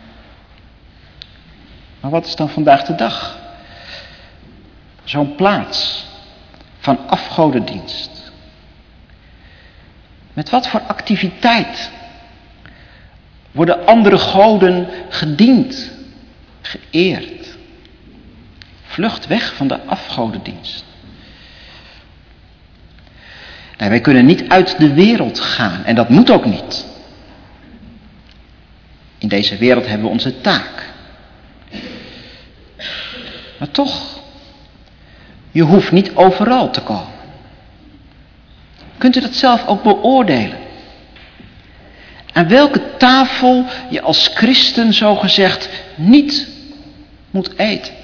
Maar wat is dan vandaag de dag? Zo'n plaats van afgodendienst. Met wat voor activiteit worden andere goden gediend, geëerd? Vlucht weg van de afgodendienst. Nee, wij kunnen niet uit de wereld gaan en dat moet ook niet. In deze wereld hebben we onze taak. Maar toch, je hoeft niet overal te komen. Kunt u dat zelf ook beoordelen? Aan welke tafel je als christen zogezegd niet moet eten?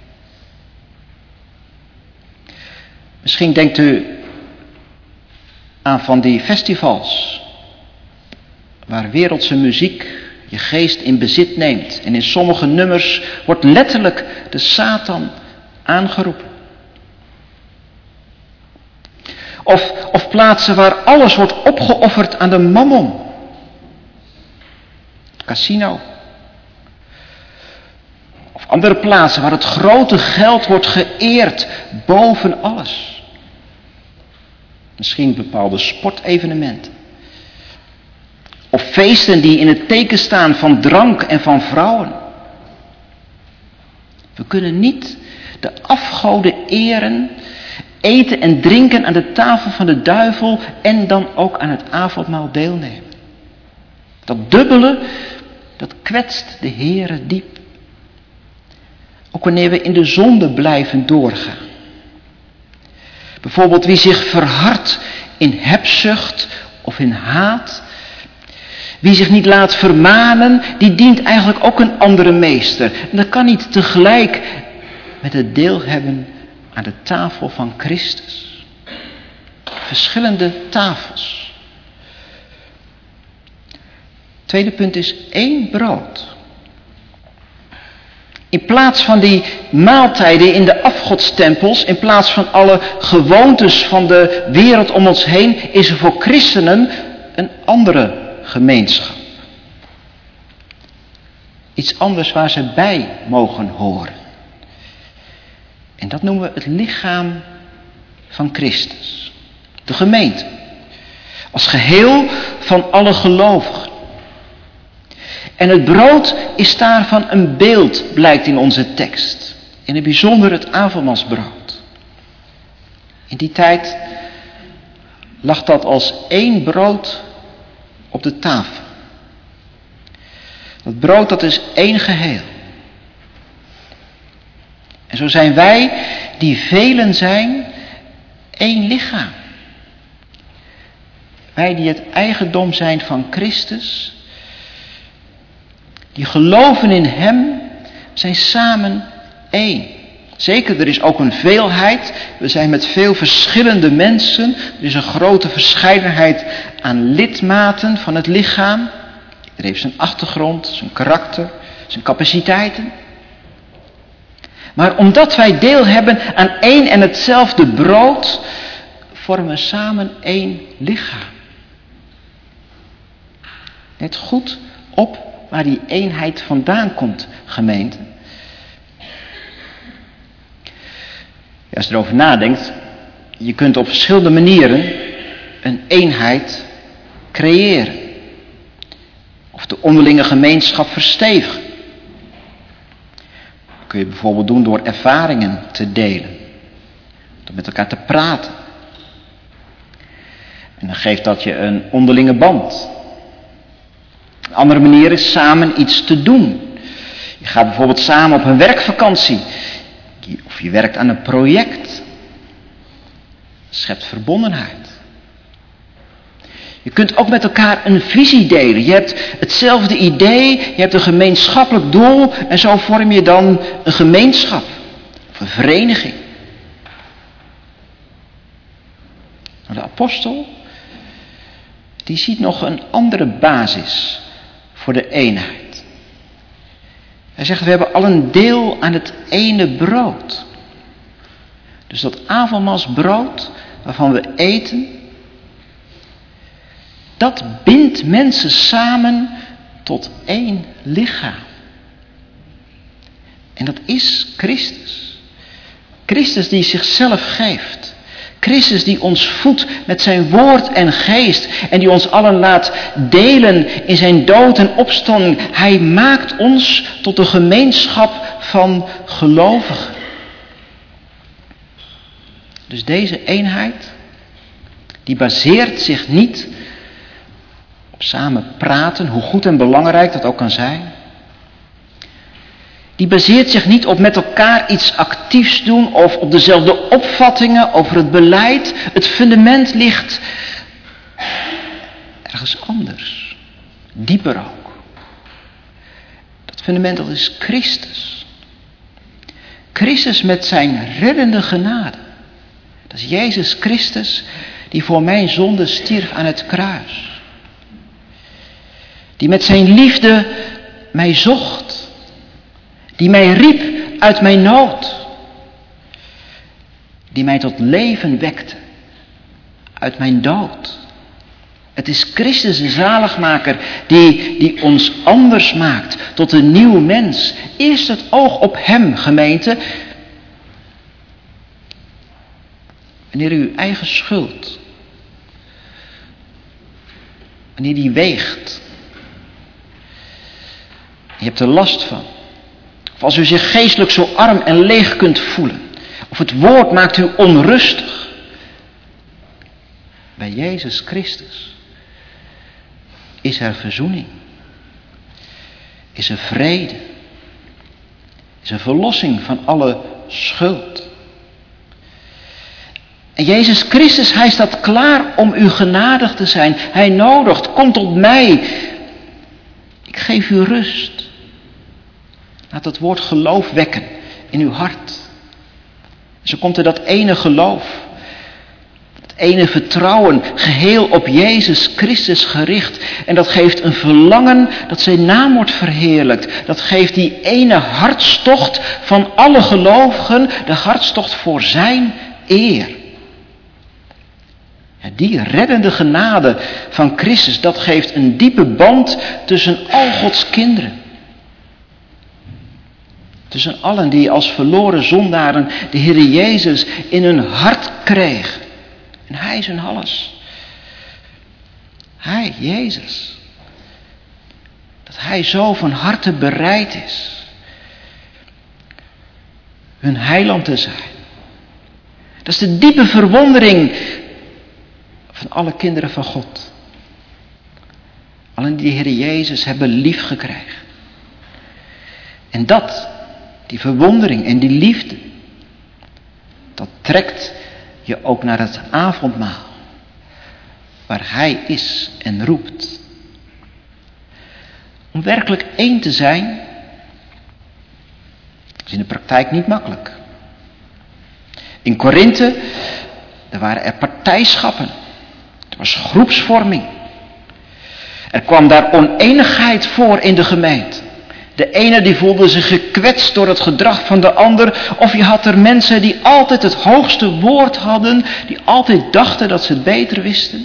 Misschien denkt u aan van die festivals waar wereldse muziek je geest in bezit neemt. En in sommige nummers wordt letterlijk de Satan aangeroepen. Of plaatsen waar alles wordt opgeofferd aan de mammon. Casino. Of andere plaatsen waar het grote geld wordt geëerd boven alles. Misschien bepaalde sportevenementen. Of feesten die in het teken staan van drank en van vrouwen. We kunnen niet de afgoden eren, eten en drinken aan de tafel van de duivel en dan ook aan het avondmaal deelnemen. Dat dubbele, dat kwetst de Heere diep. Ook wanneer we in de zonde blijven doorgaan. Bijvoorbeeld wie zich verhardt in hebzucht of in haat. Wie zich niet laat vermanen, die dient eigenlijk ook een andere meester. En dat kan niet tegelijk met het deel hebben aan de tafel van Christus. Verschillende tafels. Tweede punt is 1 brood. In plaats van die maaltijden in de afgodstempels, in plaats van alle gewoontes van de wereld om ons heen, is er voor christenen een andere gemeenschap. Iets anders waar ze bij mogen horen. En dat noemen we het lichaam van Christus. De gemeente. Als geheel van alle gelovigen. En het brood is daarvan een beeld, blijkt in onze tekst. In het bijzonder het avondmaalsbrood. In die tijd lag dat als 1 brood op de tafel. Dat brood, dat is 1 geheel. En zo zijn wij, die velen zijn, één lichaam. Wij die het eigendom zijn van Christus, die geloven in Hem, zijn samen één. Zeker, er is ook een veelheid. We zijn met veel verschillende mensen. Er is een grote verscheidenheid aan lidmaten van het lichaam. Er heeft zijn achtergrond, zijn karakter, zijn capaciteiten. Maar omdat wij deel hebben aan één en hetzelfde brood, vormen we samen één lichaam. Let goed op waar die eenheid vandaan komt, gemeente. Ja, als je erover nadenkt, je kunt op verschillende manieren een eenheid creëren. Of de onderlinge gemeenschap verstevigen. Dat kun je bijvoorbeeld doen door ervaringen te delen. Door met elkaar te praten. En dan geeft dat je een onderlinge band. Een andere manier is samen iets te doen. Je gaat bijvoorbeeld samen op een werkvakantie. Of je werkt aan een project. Dat schept verbondenheid. Je kunt ook met elkaar een visie delen. Je hebt hetzelfde idee, je hebt een gemeenschappelijk doel en zo vorm je dan een gemeenschap. Of een vereniging. Maar de apostel, die ziet nog een andere basis voor de eenheid. Hij zegt, we hebben al een deel aan het ene brood. Dus dat avondmaalsbrood waarvan we eten, dat bindt mensen samen tot één lichaam. En dat is Christus. Christus die zichzelf geeft. Christus die ons voedt met zijn woord en geest. En die ons allen laat delen in zijn dood en opstanding. Hij maakt ons tot een gemeenschap van gelovigen. Dus deze eenheid, die baseert zich niet op samen praten, hoe goed en belangrijk dat ook kan zijn. Die baseert zich niet op met elkaar iets actiefs doen of op dezelfde opvattingen over het beleid. Het fundament ligt ergens anders. Dieper ook. Dat fundament, dat is Christus. Christus met zijn reddende genade. Dat is Jezus Christus die voor mijn zonde stierf aan het kruis. Die met zijn liefde mij zocht. Die mij riep uit mijn nood. Die mij tot leven wekte uit mijn dood. Het is Christus de zaligmaker die ons anders maakt tot een nieuw mens. Eerst het oog op hem, gemeente. Wanneer u uw eigen schuld, wanneer die weegt, je hebt er last van. Of als u zich geestelijk zo arm en leeg kunt voelen. Of het woord maakt u onrustig. Bij Jezus Christus is er verzoening. Is er vrede. Is er verlossing van alle schuld. En Jezus Christus, hij staat klaar om u genadig te zijn. Hij nodigt, kom tot mij. Ik geef u rust. Laat het woord geloof wekken in uw hart. Zo komt er dat ene geloof. Dat ene vertrouwen geheel op Jezus Christus gericht. En dat geeft een verlangen dat zijn naam wordt verheerlijkt. Dat geeft die ene hartstocht van alle gelovigen. De hartstocht voor zijn eer. Ja, die reddende genade van Christus, dat geeft een diepe band tussen al Gods kinderen. Tussen allen die als verloren zondaren de Heer Jezus in hun hart kregen. En hij is hun alles. Hij, Jezus. Dat hij zo van harte bereid is hun heiland te zijn. Dat is de diepe verwondering van alle kinderen van God. Allen die de Heer Jezus hebben lief gekregen. En dat, die verwondering en die liefde, trekt je ook naar het avondmaal, waar hij is en roept. Om werkelijk één te zijn, is in de praktijk niet makkelijk. In Korinthe, er waren er partijschappen. Er was groepsvorming. Er kwam daar oneenigheid voor in de gemeente. De ene die voelde zich gekwetst door het gedrag van de ander. Of je had er mensen die altijd het hoogste woord hadden. Die altijd dachten dat ze het beter wisten.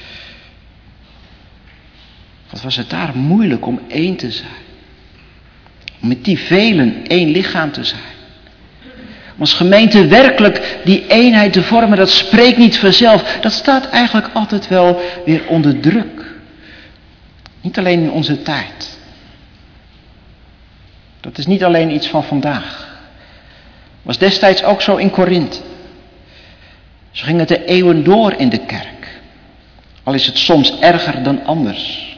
Wat was het daar moeilijk om één te zijn. Om met die velen één lichaam te zijn. Om als gemeente werkelijk die eenheid te vormen, dat spreekt niet vanzelf. Dat staat eigenlijk altijd wel weer onder druk. Niet alleen in onze tijd. Dat is niet alleen iets van vandaag. Was destijds ook zo in Korinthe. Zo ging het de eeuwen door in de kerk. Al is het soms erger dan anders.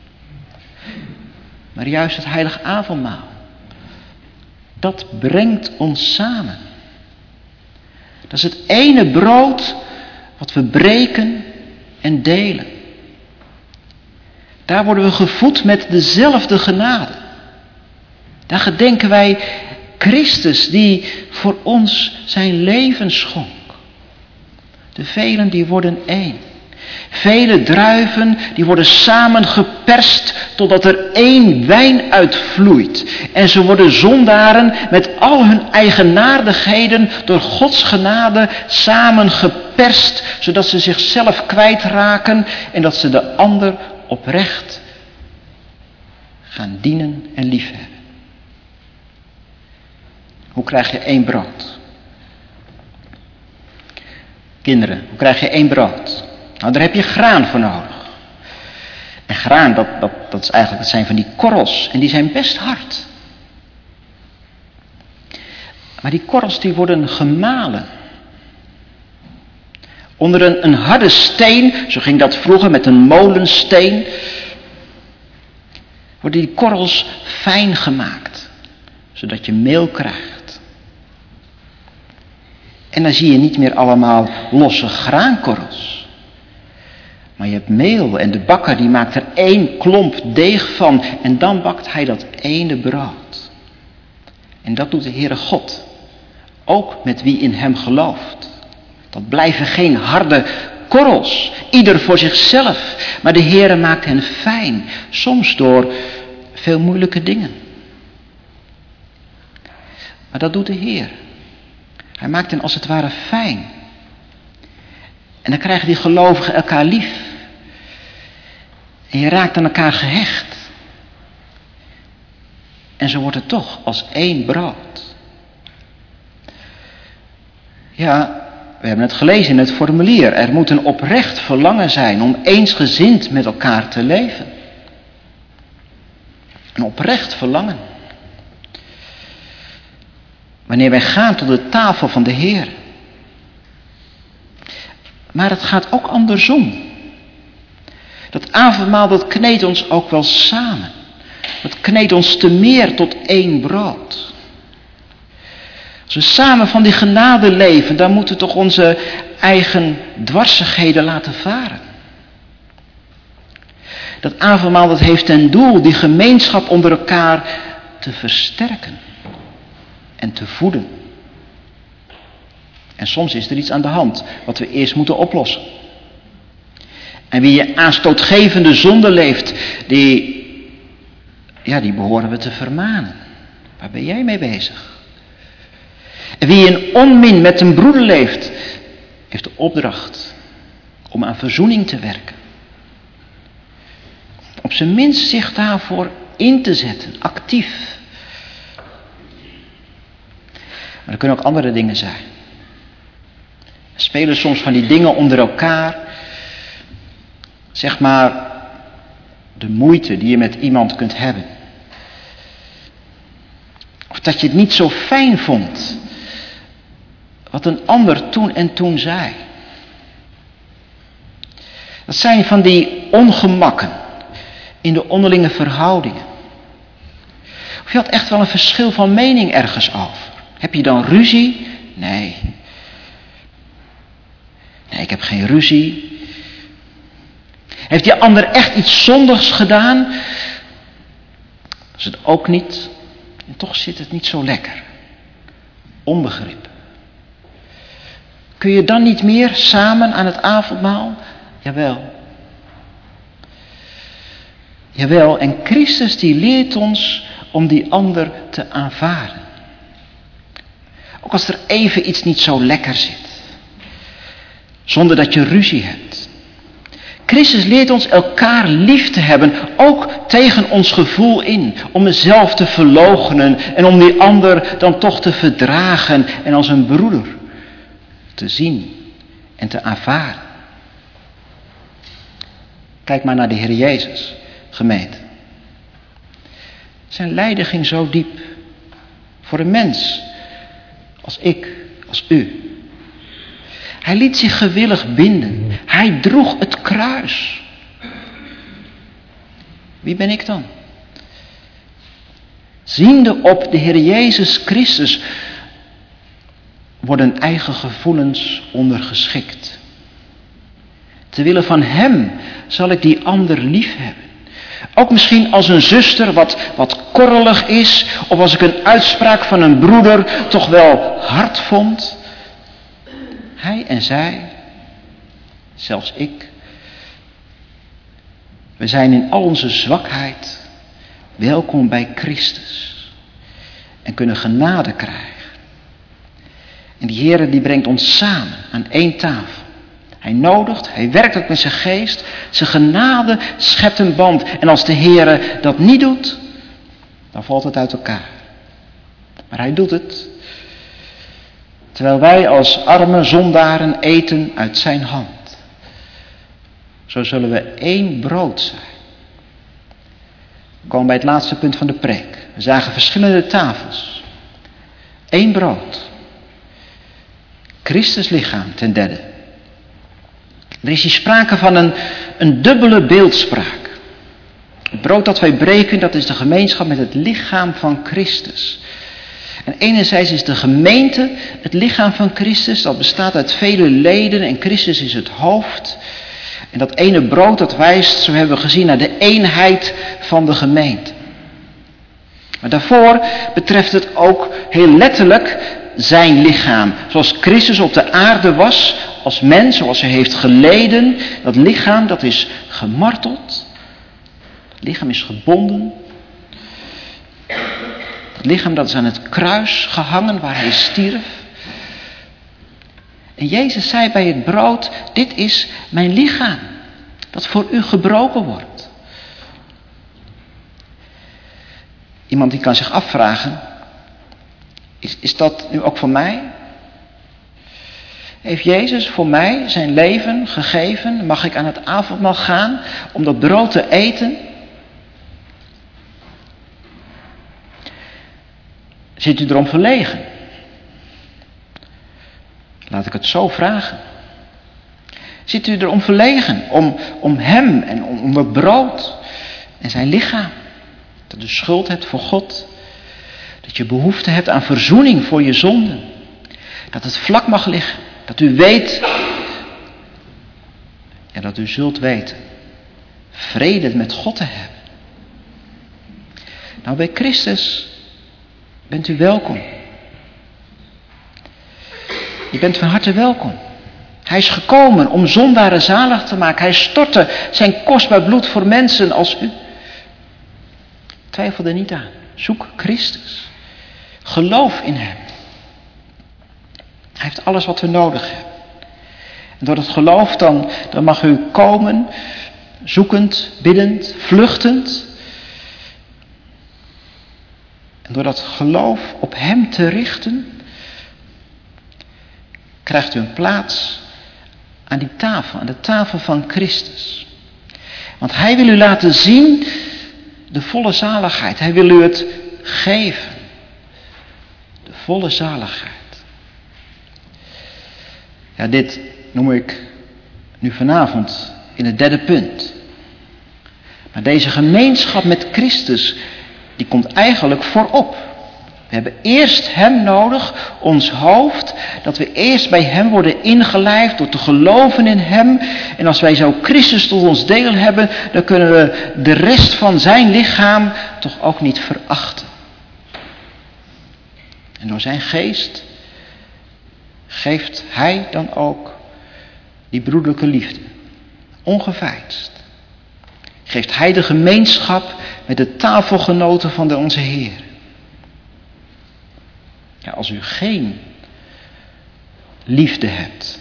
Maar juist het heilige avondmaal, dat brengt ons samen. Dat is het ene brood wat we breken en delen. Daar worden we gevoed met dezelfde genade. Daar gedenken wij Christus die voor ons zijn leven schonk. De velen die worden één. Vele druiven die worden samengeperst totdat er één wijn uitvloeit. En ze worden zondaren met al hun eigenaardigheden door Gods genade samengeperst. Zodat ze zichzelf kwijtraken en dat ze de ander oprecht gaan dienen en liefhebben. Hoe krijg je één brood? Kinderen, hoe krijg je één brood? Nou, daar heb je graan voor nodig. En graan, dat zijn van die korrels. En die zijn best hard. Maar die korrels die worden gemalen. Onder een harde steen, zo ging dat vroeger met een molensteen, worden die korrels fijn gemaakt. Zodat je meel krijgt. En dan zie je niet meer allemaal losse graankorrels. Maar je hebt meel en de bakker die maakt er één klomp deeg van. En dan bakt hij dat ene brood. En dat doet de Heere God. Ook met wie in hem gelooft. Dat blijven geen harde korrels. Ieder voor zichzelf. Maar de Heere maakt hen fijn. Soms door veel moeilijke dingen. Maar dat doet de Heer. Hij maakt hen als het ware fijn. En dan krijgen die gelovigen elkaar lief. En je raakt aan elkaar gehecht. En zo wordt het toch als één brood. Ja, we hebben het gelezen in het formulier. Er moet een oprecht verlangen zijn om eensgezind met elkaar te leven. Een oprecht verlangen. Wanneer wij gaan tot de tafel van de Heer. Maar het gaat ook andersom. Dat avondmaal, dat kneedt ons ook wel samen. Dat kneedt ons te meer tot één brood. Als we samen van die genade leven, dan moeten we toch onze eigen dwarsigheden laten varen. Dat avondmaal, dat heeft ten doel die gemeenschap onder elkaar te versterken. En te voeden. En soms is er iets aan de hand wat we eerst moeten oplossen. En wie je aanstootgevende zonde leeft, die behoren we te vermanen. Waar ben jij mee bezig? En wie in onmin met een broeder leeft, heeft de opdracht om aan verzoening te werken. Op zijn minst zich daarvoor in te zetten, actief. Maar er kunnen ook andere dingen zijn. Er spelen soms van die dingen onder elkaar. Zeg maar de moeite die je met iemand kunt hebben. Of dat je het niet zo fijn vond wat een ander toen en toen zei. Dat zijn van die ongemakken in de onderlinge verhoudingen. Of je had echt wel een verschil van mening ergens over. Heb je dan ruzie? Nee. Nee, ik heb geen ruzie. Heeft die ander echt iets zondigs gedaan? Dat is het ook niet. En toch zit het niet zo lekker. Onbegrip. Kun je dan niet meer samen aan het avondmaal? Jawel. Jawel, en Christus die leert ons om die ander te aanvaarden. Ook als er even iets niet zo lekker zit. Zonder dat je ruzie hebt. Christus leert ons elkaar lief te hebben, ook tegen ons gevoel in. Om mezelf te verloochenen en om die ander dan toch te verdragen en als een broeder te zien en te aanvaarden. Kijk maar naar de Heer Jezus, gemeente. Zijn lijden ging zo diep voor een mens als ik, als u. Hij liet zich gewillig binden. Hij droeg het kruis. Wie ben ik dan? Ziende op de Heer Jezus Christus worden eigen gevoelens ondergeschikt. Terwille van Hem zal ik die ander lief hebben. Ook misschien als een zuster wat korrelig is, of als ik een uitspraak van een broeder toch wel hard vond. Hij en zij, zelfs ik, we zijn in al onze zwakheid welkom bij Christus en kunnen genade krijgen. En die Heer die brengt ons samen aan één tafel. Hij nodigt, hij werkt ook met zijn geest, zijn genade schept een band. En als de Heer dat niet doet, dan valt het uit elkaar. Maar hij doet het, terwijl wij als arme zondaren eten uit zijn hand. Zo zullen we één brood zijn. We komen bij het laatste punt van de preek. We zagen verschillende tafels. Eén brood. Christus lichaam ten derde. Er is hier sprake van een dubbele beeldspraak. Het brood dat wij breken, dat is de gemeenschap met het lichaam van Christus. En enerzijds is de gemeente het lichaam van Christus. Dat bestaat uit vele leden en Christus is het hoofd. En dat ene brood dat wijst, zo hebben we gezien, naar de eenheid van de gemeente. Maar daarvoor betreft het ook heel letterlijk zijn lichaam. Zoals Christus op de aarde was, als mens, zoals hij heeft geleden. Dat lichaam dat is gemarteld. Het lichaam is gebonden. Het lichaam dat is aan het kruis gehangen waar hij stierf. En Jezus zei bij het brood, dit is mijn lichaam, dat voor u gebroken wordt. Iemand die kan zich afvragen, is dat nu ook voor mij? Heeft Jezus voor mij zijn leven gegeven? Mag ik aan het avondmaal gaan om dat brood te eten? Zit u erom verlegen? Laat ik het zo vragen. Zit u erom verlegen om hem en om dat brood en zijn lichaam? Dat u schuld hebt voor God. Dat je behoefte hebt aan verzoening voor je zonden. Dat het vlak mag liggen. Dat u weet en dat u zult weten vrede met God te hebben. Nou, bij Christus bent u welkom. Je bent van harte welkom. Hij is gekomen om zondaren zalig te maken. Hij stortte zijn kostbaar bloed voor mensen als u. Twijfel er niet aan. Zoek Christus. Geloof in hem. Hij heeft alles wat we nodig hebben. En door het geloof dan mag u komen, zoekend, biddend, vluchtend. En door dat geloof op hem te richten, krijgt u een plaats aan die tafel, aan de tafel van Christus. Want hij wil u laten zien de volle zaligheid. Hij wil u het geven. De volle zaligheid. Ja, dit noem ik nu vanavond in het derde punt. Maar deze gemeenschap met Christus, die komt eigenlijk voorop. We hebben eerst hem nodig, ons hoofd, dat we eerst bij hem worden ingelijfd door te geloven in hem. En als wij zo Christus tot ons deel hebben, dan kunnen we de rest van zijn lichaam toch ook niet verachten. En door zijn geest geeft hij dan ook die broederlijke liefde, ongeveinsd. Geeft hij de gemeenschap met de tafelgenoten van onze Heer. Ja, als u geen liefde hebt,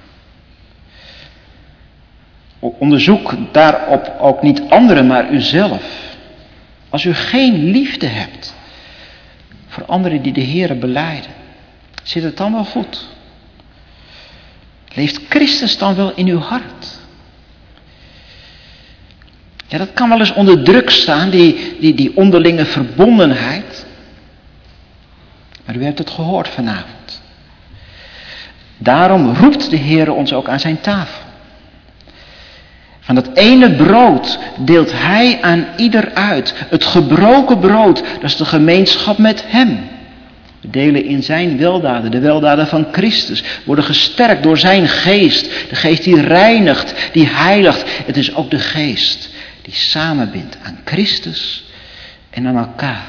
onderzoek daarop ook niet anderen, maar uzelf. Als u geen liefde hebt voor anderen die de Heere belijden, zit het dan wel goed? Leeft Christus dan wel in uw hart? Ja, dat kan wel eens onder druk staan, die onderlinge verbondenheid. Maar u hebt het gehoord vanavond. Daarom roept de Heer ons ook aan zijn tafel. Van dat ene brood deelt hij aan ieder uit. Het gebroken brood, dat is de gemeenschap met hem. We delen in zijn weldaden, de weldaden van Christus. Worden gesterkt door zijn geest. De geest die reinigt, die heiligt. Het is ook de geest die samenbindt aan Christus en aan elkaar.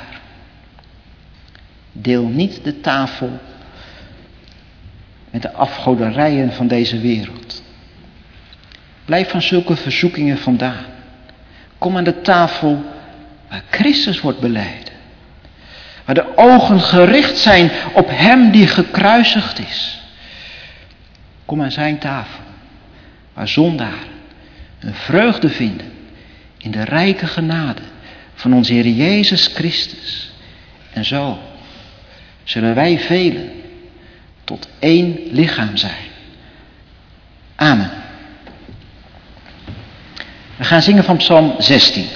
Deel niet de tafel met de afgoderijen van deze wereld. Blijf van zulke verzoekingen vandaan. Kom aan de tafel waar Christus wordt belijden. Waar de ogen gericht zijn op hem die gekruisigd is. Kom aan zijn tafel. Waar zondaren een vreugde vinden in de rijke genade van onze Heer Jezus Christus. En zo zullen wij velen tot één lichaam zijn. Amen. We gaan zingen van Psalm 16.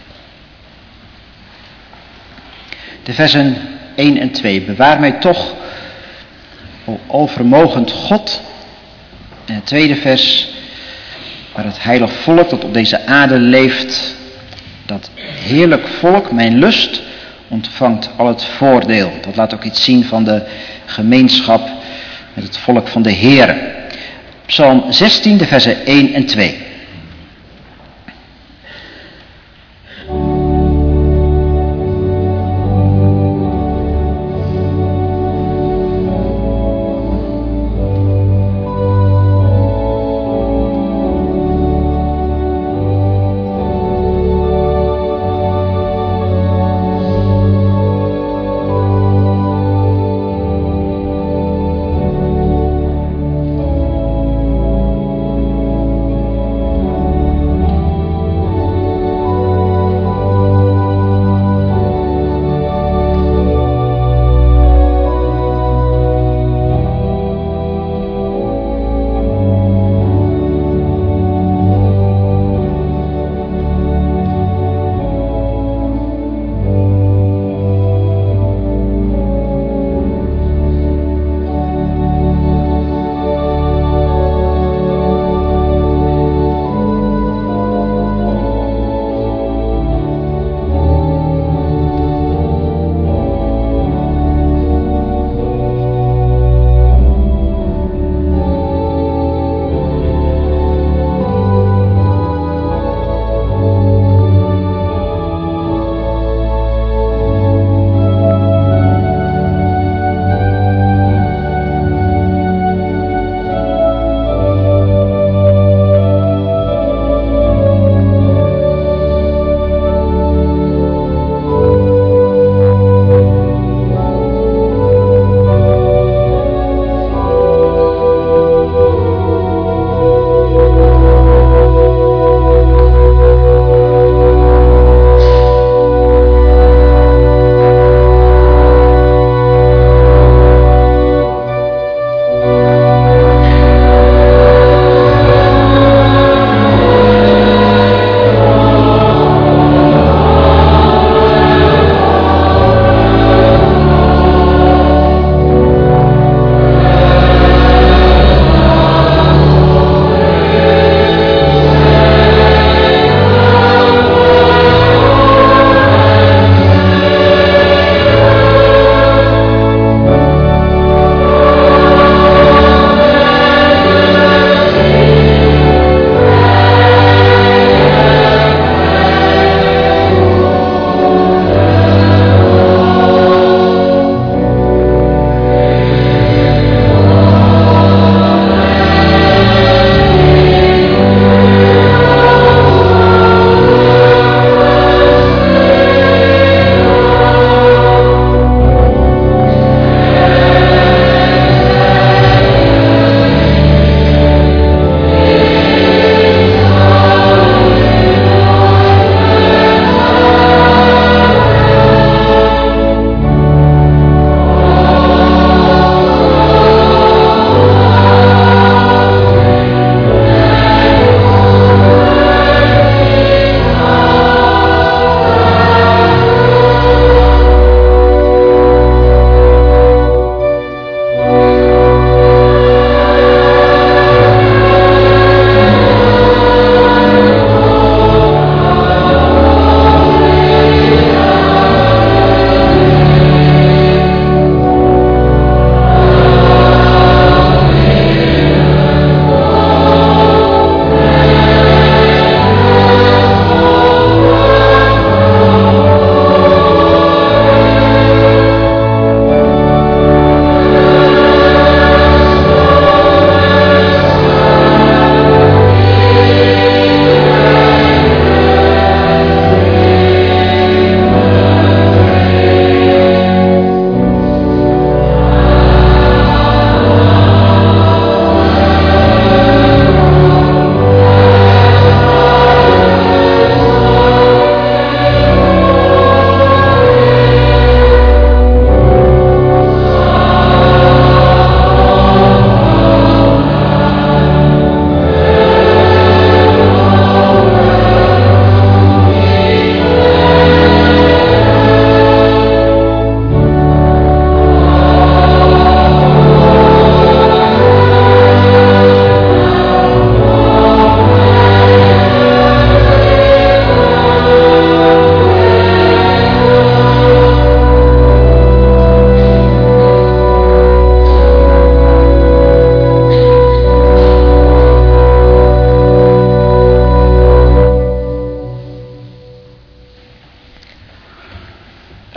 De versen 1 en 2. Bewaar mij toch, o alvermogend God. En het tweede vers, waar het heilig volk dat op deze aarde leeft, dat heerlijk volk, mijn lust, ontvangt al het voordeel. Dat laat ook iets zien van de gemeenschap met het volk van de Heere. Psalm 16, de versen 1 en 2.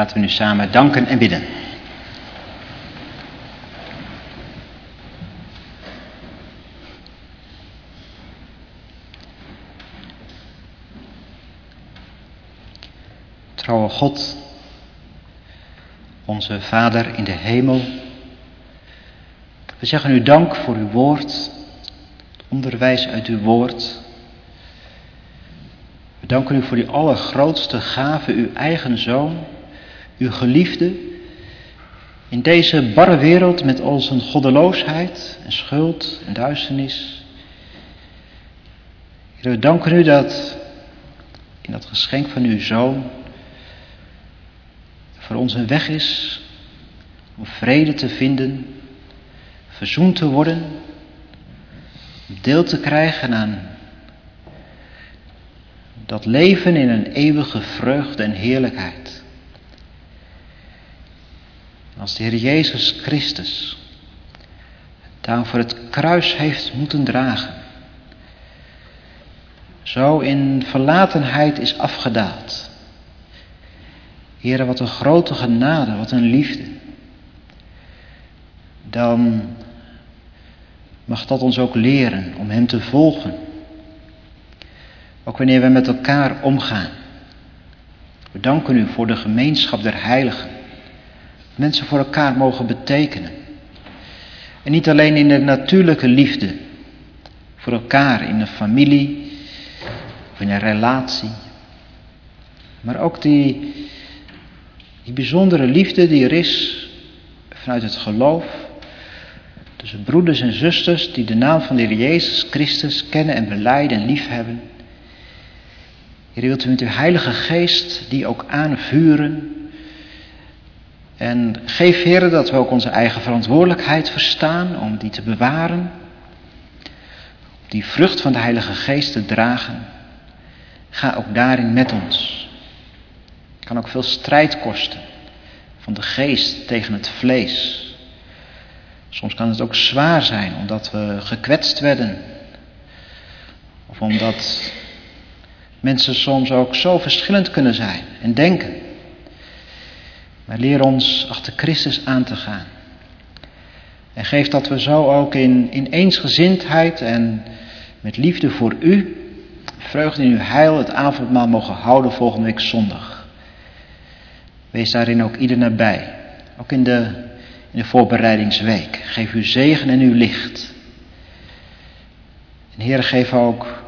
Laten we nu samen danken en bidden. Trouwe God, onze Vader in de hemel, we zeggen u dank voor uw woord, het onderwijs uit uw woord. We danken u voor die allergrootste gave, uw eigen Zoon, uw geliefde, in deze barre wereld met al zijn goddeloosheid en schuld en duisternis. Heer, we danken u dat in dat geschenk van uw Zoon voor ons een weg is om vrede te vinden, verzoend te worden, deel te krijgen aan dat leven in een eeuwige vreugde en heerlijkheid. Als de Heer Jezus Christus daarvoor het kruis heeft moeten dragen, zo in verlatenheid is afgedaald. Heere, wat een grote genade, wat een liefde. Dan mag dat ons ook leren om hem te volgen. Ook wanneer we met elkaar omgaan. We danken u voor de gemeenschap der heiligen. Mensen voor elkaar mogen betekenen. En niet alleen in de natuurlijke liefde. Voor elkaar in een familie of in een relatie. Maar ook die bijzondere liefde die er is vanuit het geloof. Tussen broeders en zusters die de naam van de Heer Jezus Christus kennen en belijden en liefhebben. Heer, wilt u met uw Heilige Geest die ook aanvuren. En geef, Heer, dat we ook onze eigen verantwoordelijkheid verstaan om die te bewaren. Die vrucht van de Heilige Geest te dragen. Ga ook daarin met ons. Het kan ook veel strijd kosten. Van de geest tegen het vlees. Soms kan het ook zwaar zijn omdat we gekwetst werden. Of omdat mensen soms ook zo verschillend kunnen zijn en denken. Maar leer ons achter Christus aan te gaan. En geef dat we zo ook in eensgezindheid en met liefde voor u, vreugde in uw heil, het avondmaal mogen houden volgende week zondag. Wees daarin ook ieder nabij. Ook in de voorbereidingsweek. Geef uw zegen en uw licht. En Heer, geef ook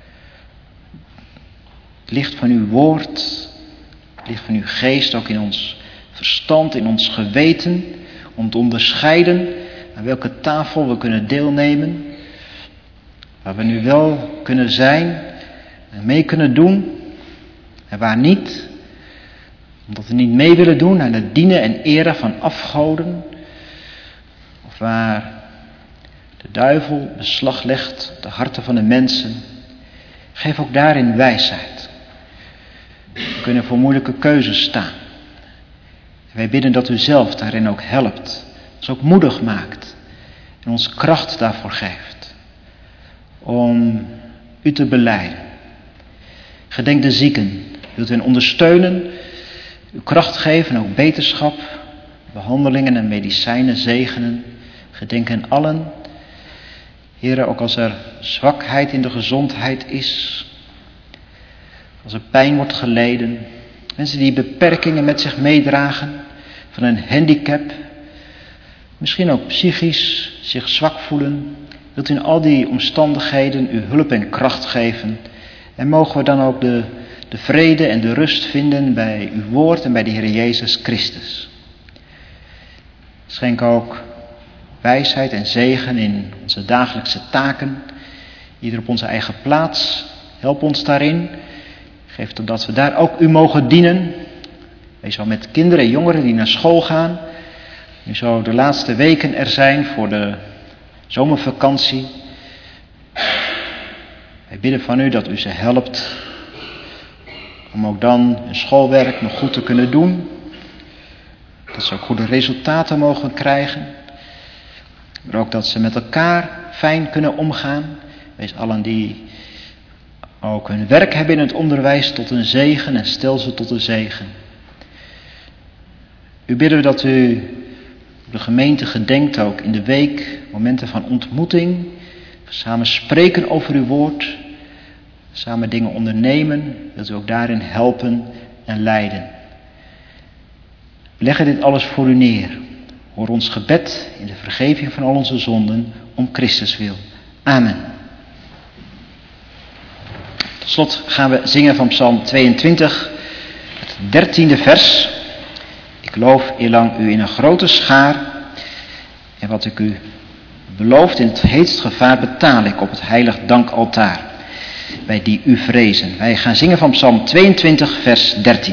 het licht van uw woord, het licht van uw geest ook in ons verstand, in ons geweten, om te onderscheiden aan welke tafel we kunnen deelnemen, waar we nu wel kunnen zijn en mee kunnen doen en waar niet, omdat we niet mee willen doen aan het dienen en eren van afgoden, of waar de duivel beslag legt op de harten van de mensen. Geef ook daarin wijsheid. We kunnen voor moeilijke keuzes staan. Wij bidden dat u zelf daarin ook helpt, ons ook moedig maakt en ons kracht daarvoor geeft om u te belijden. Gedenk de zieken, wilt u hen ondersteunen, uw kracht geven en ook beterschap, behandelingen en medicijnen zegenen. Gedenk hen allen. Heere, ook als er zwakheid in de gezondheid is, als er pijn wordt geleden, mensen die beperkingen met zich meedragen, van een handicap, misschien ook psychisch zich zwak voelen, wilt u in al die omstandigheden uw hulp en kracht geven. En mogen we dan ook de vrede en de rust vinden bij uw woord en bij de Heer Jezus Christus. Schenk ook wijsheid en zegen in onze dagelijkse taken, ieder op onze eigen plaats. Help ons daarin. Geef dat we daar ook u mogen dienen. Wees wel met kinderen en jongeren die naar school gaan. Nu zo de laatste weken er zijn voor de zomervakantie. Wij bidden van u dat u ze helpt om ook dan hun schoolwerk nog goed te kunnen doen. Dat ze ook goede resultaten mogen krijgen. Maar ook dat ze met elkaar fijn kunnen omgaan. Wees allen die ook hun werk hebben in het onderwijs tot een zegen en stel ze tot een zegen. U bidden we dat u de gemeente gedenkt ook in de week, momenten van ontmoeting, samen spreken over uw woord, samen dingen ondernemen, wilt u ook daarin helpen en leiden. We leggen dit alles voor u neer. Hoor ons gebed in de vergeving van al onze zonden om Christus wil. Amen. Tot slot gaan we zingen van Psalm 22, het 13e vers. Ik loof eerlang u in een grote schaar, en wat ik u belooft in het heetst gevaar betaal ik op het heilig dankaltaar, bij die u vrezen. Wij gaan zingen van Psalm 22, vers 13.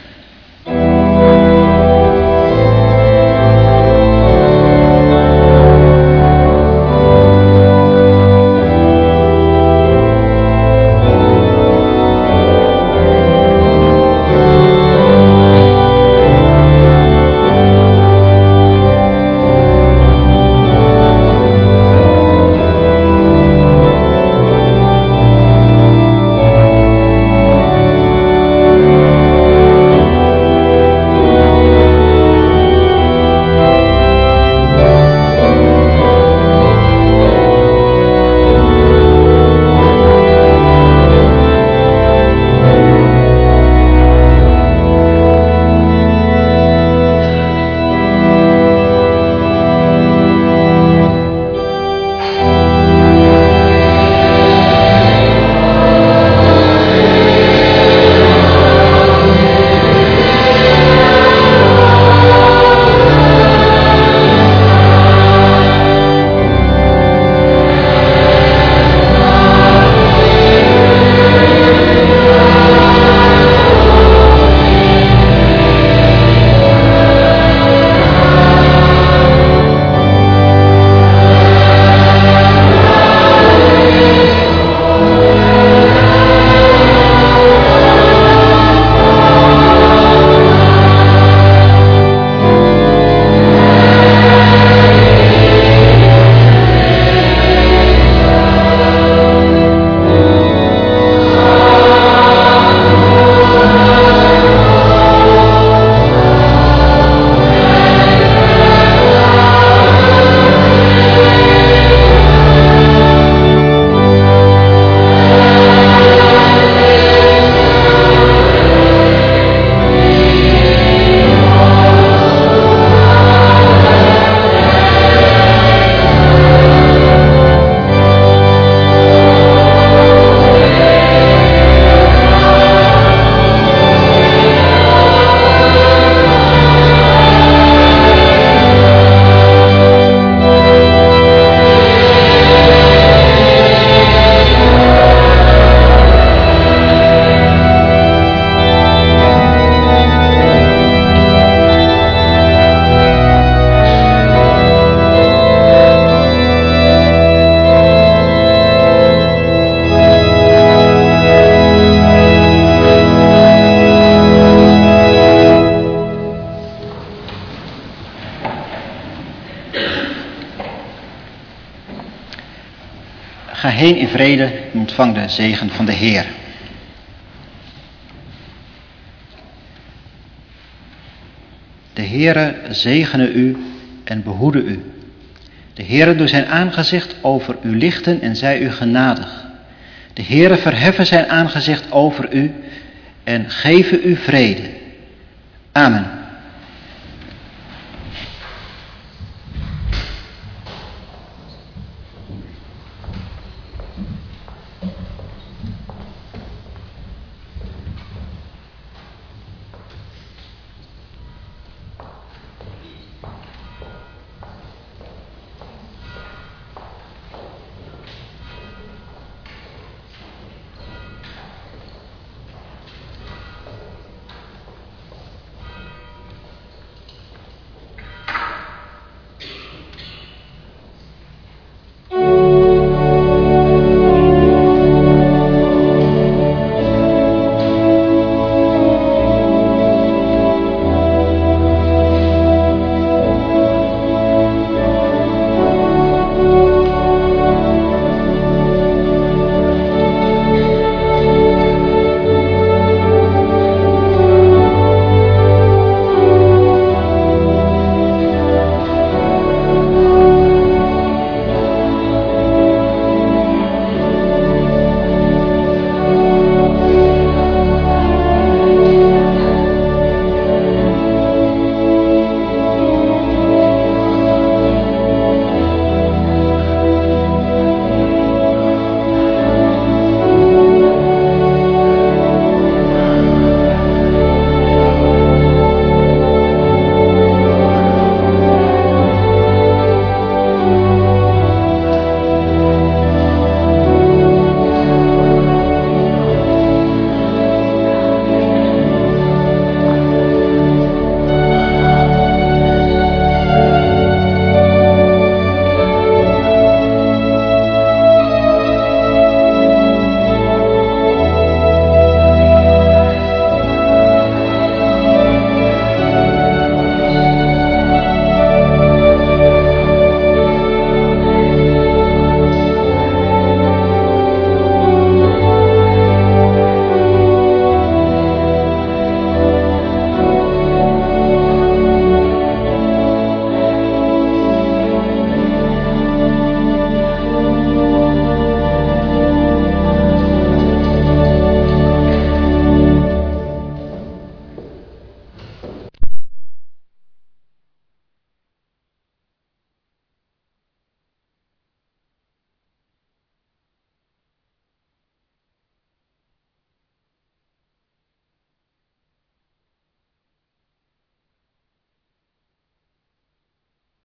Ga heen in vrede en ontvang de zegen van de Heer. De Heere zegene u en behoede u. De Heere doe zijn aangezicht over u lichten en zij u genadig. De Heere verheffen zijn aangezicht over u en geven u vrede. Amen.